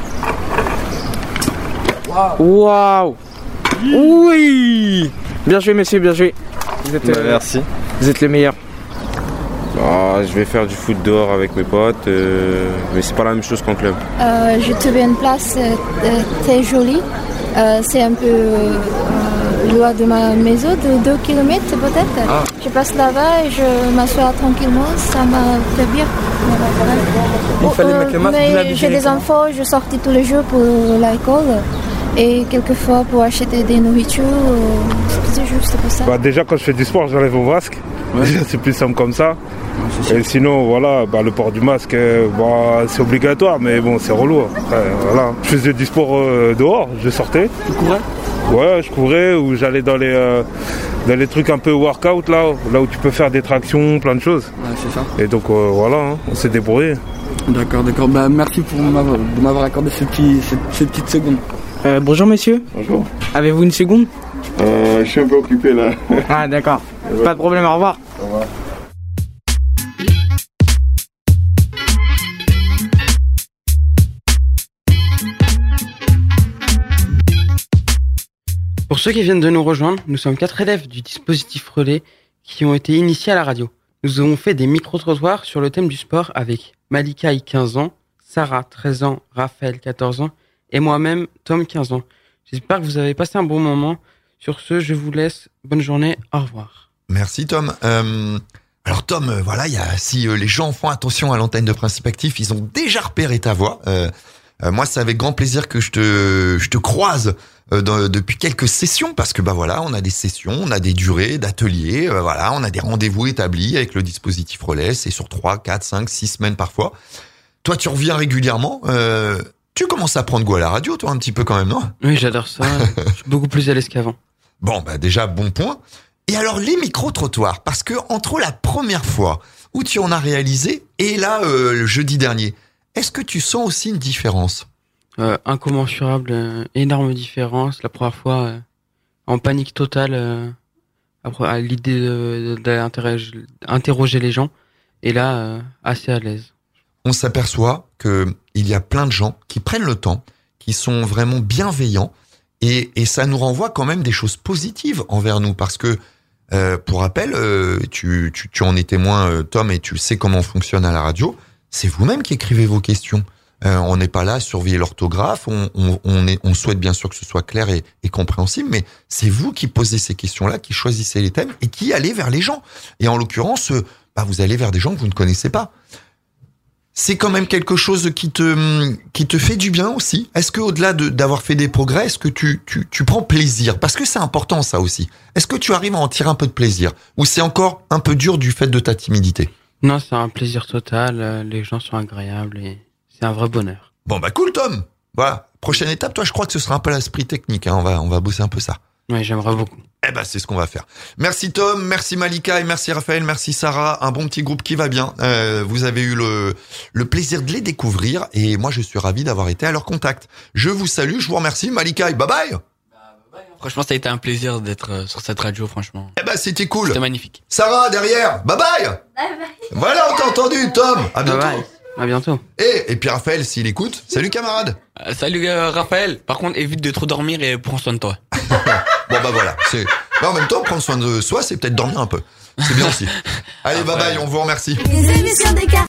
Waouh! Waouh! Oui! Bien joué, messieurs, bien joué. Vous êtes, bah, euh, merci. Vous êtes les meilleurs. Bah, je vais faire du foot dehors avec mes potes, euh, mais c'est pas la même chose qu'en club. Euh, je trouve une place euh, très jolie. Euh, c'est un peu euh, loin de ma maison, de deux kilomètres peut-être. Ah. Je passe là-bas et je m'assois tranquillement, ça m'a fait bien. Il fallait mettre le masque, mais j'ai des enfants, je sortais tous les jours pour l'école et quelquefois pour acheter des nourritures. C'est juste pour ça. Bah, déjà, quand je fais du sport, j'enlève mon masque. Ouais. C'est plus simple comme ça. Ouais, et sinon, voilà, bah, le port du masque, bah, c'est obligatoire, mais bon, c'est relou. Après, voilà. Je faisais du sport euh, dehors, je sortais. Tu courais ? Ouais, je courais ou j'allais dans les, euh, dans les trucs un peu workout, là, là où tu peux faire des tractions, plein de choses. Ouais, c'est ça. Et donc, euh, voilà, hein, on s'est débrouillé. D'accord, d'accord. Bah, merci pour m'avoir, de m'avoir accordé ces, petits, ces, ces petites secondes. Euh, bonjour, monsieur. Bonjour. Avez-vous une seconde ? Euh, je suis un peu occupé, là. Ah, d'accord. Ouais. Pas de problème, au revoir. Au revoir. Pour ceux qui viennent de nous rejoindre, nous sommes quatre élèves du dispositif Relais qui ont été initiés à la radio. Nous avons fait des micro-trottoirs sur le thème du sport avec Malika, quinze ans, Sarah, treize ans, Raphaël, quatorze ans et moi-même, Tom, quinze ans. J'espère que vous avez passé un bon moment. Sur ce, je vous laisse. Bonne journée. Au revoir. Merci Tom. Euh, alors Tom, euh, voilà, y a, si euh, les gens font attention à l'antenne de Principe Actif, ils ont déjà repéré ta voix. Euh, euh, moi, c'est avec grand plaisir que je te, je te croise euh, dans, depuis quelques sessions parce que bah voilà, on a des sessions, on a des durées d'ateliers, euh, voilà, on a des rendez-vous établis avec le dispositif Relais. C'est sur trois, quatre, cinq, six semaines parfois. Toi, tu reviens régulièrement. Euh, tu commences à prendre goût à la radio, toi, un petit peu quand même, non ? Oui, j'adore ça. Je suis beaucoup plus à l'aise qu'avant. Bon, bah déjà, bon point. Et alors, les micro-trottoirs, parce que entre la première fois où tu en as réalisé et là, euh, le jeudi dernier, est-ce que tu sens aussi une différence ? euh, Incommensurable, euh, énorme différence. La première fois, euh, en panique totale, euh, après, à l'idée de, d'interroger, d'interroger les gens, et là, euh, assez à l'aise. On s'aperçoit que il y a plein de gens qui prennent le temps, qui sont vraiment bienveillants, et, et ça nous renvoie quand même des choses positives envers nous, parce que euh, pour rappel, euh, tu, tu, tu en es témoin, euh, Tom, et tu sais comment on fonctionne à la radio. C'est vous-même qui écrivez vos questions. Euh, on n'est pas là à surveiller l'orthographe. On, on, on, est, on souhaite bien sûr que ce soit clair et, et compréhensible, mais c'est vous qui posez ces questions-là, qui choisissez les thèmes et qui allez vers les gens. Et en l'occurrence, bah, vous allez vers des gens que vous ne connaissez pas. C'est quand même quelque chose qui te qui te fait du bien aussi. Est-ce que au-delà de d'avoir fait des progrès, est-ce que tu tu tu prends plaisir ? Parce que c'est important ça aussi. Est-ce que tu arrives à en tirer un peu de plaisir ou c'est encore un peu dur du fait de ta timidité ? Non, c'est un plaisir total. Les gens sont agréables et c'est un vrai bonheur. Bon bah cool Tom. Voilà. Prochaine étape, toi, je crois que ce sera un peu l'esprit technique. Hein. On va on va bosser un peu ça. Oui, j'aimerais beaucoup. Eh ben, c'est ce qu'on va faire. Merci Tom, merci Malika et merci Raphaël, merci Sarah. Un bon petit groupe qui va bien. Euh, vous avez eu le, le plaisir de les découvrir et moi, je suis ravi d'avoir été à leur contact. Je vous salue, je vous remercie. Malika, bye bye. Franchement, ça a été un plaisir d'être sur cette radio, franchement. Eh ben, c'était cool. C'était magnifique. Sarah, derrière, bye bye. Bye bye. Voilà, on t'a entendu, Tom. À bientôt. Bye bye. À bientôt. Et, et puis Raphaël, s'il écoute, salut camarade. Euh, salut euh, Raphaël. Par contre, évite de trop dormir et prends soin de toi. Bon bah voilà, c'est. Bah, en même temps, prendre soin de soi, c'est peut-être dormir un peu. C'est bien aussi. Allez, bye bye, on vous remercie.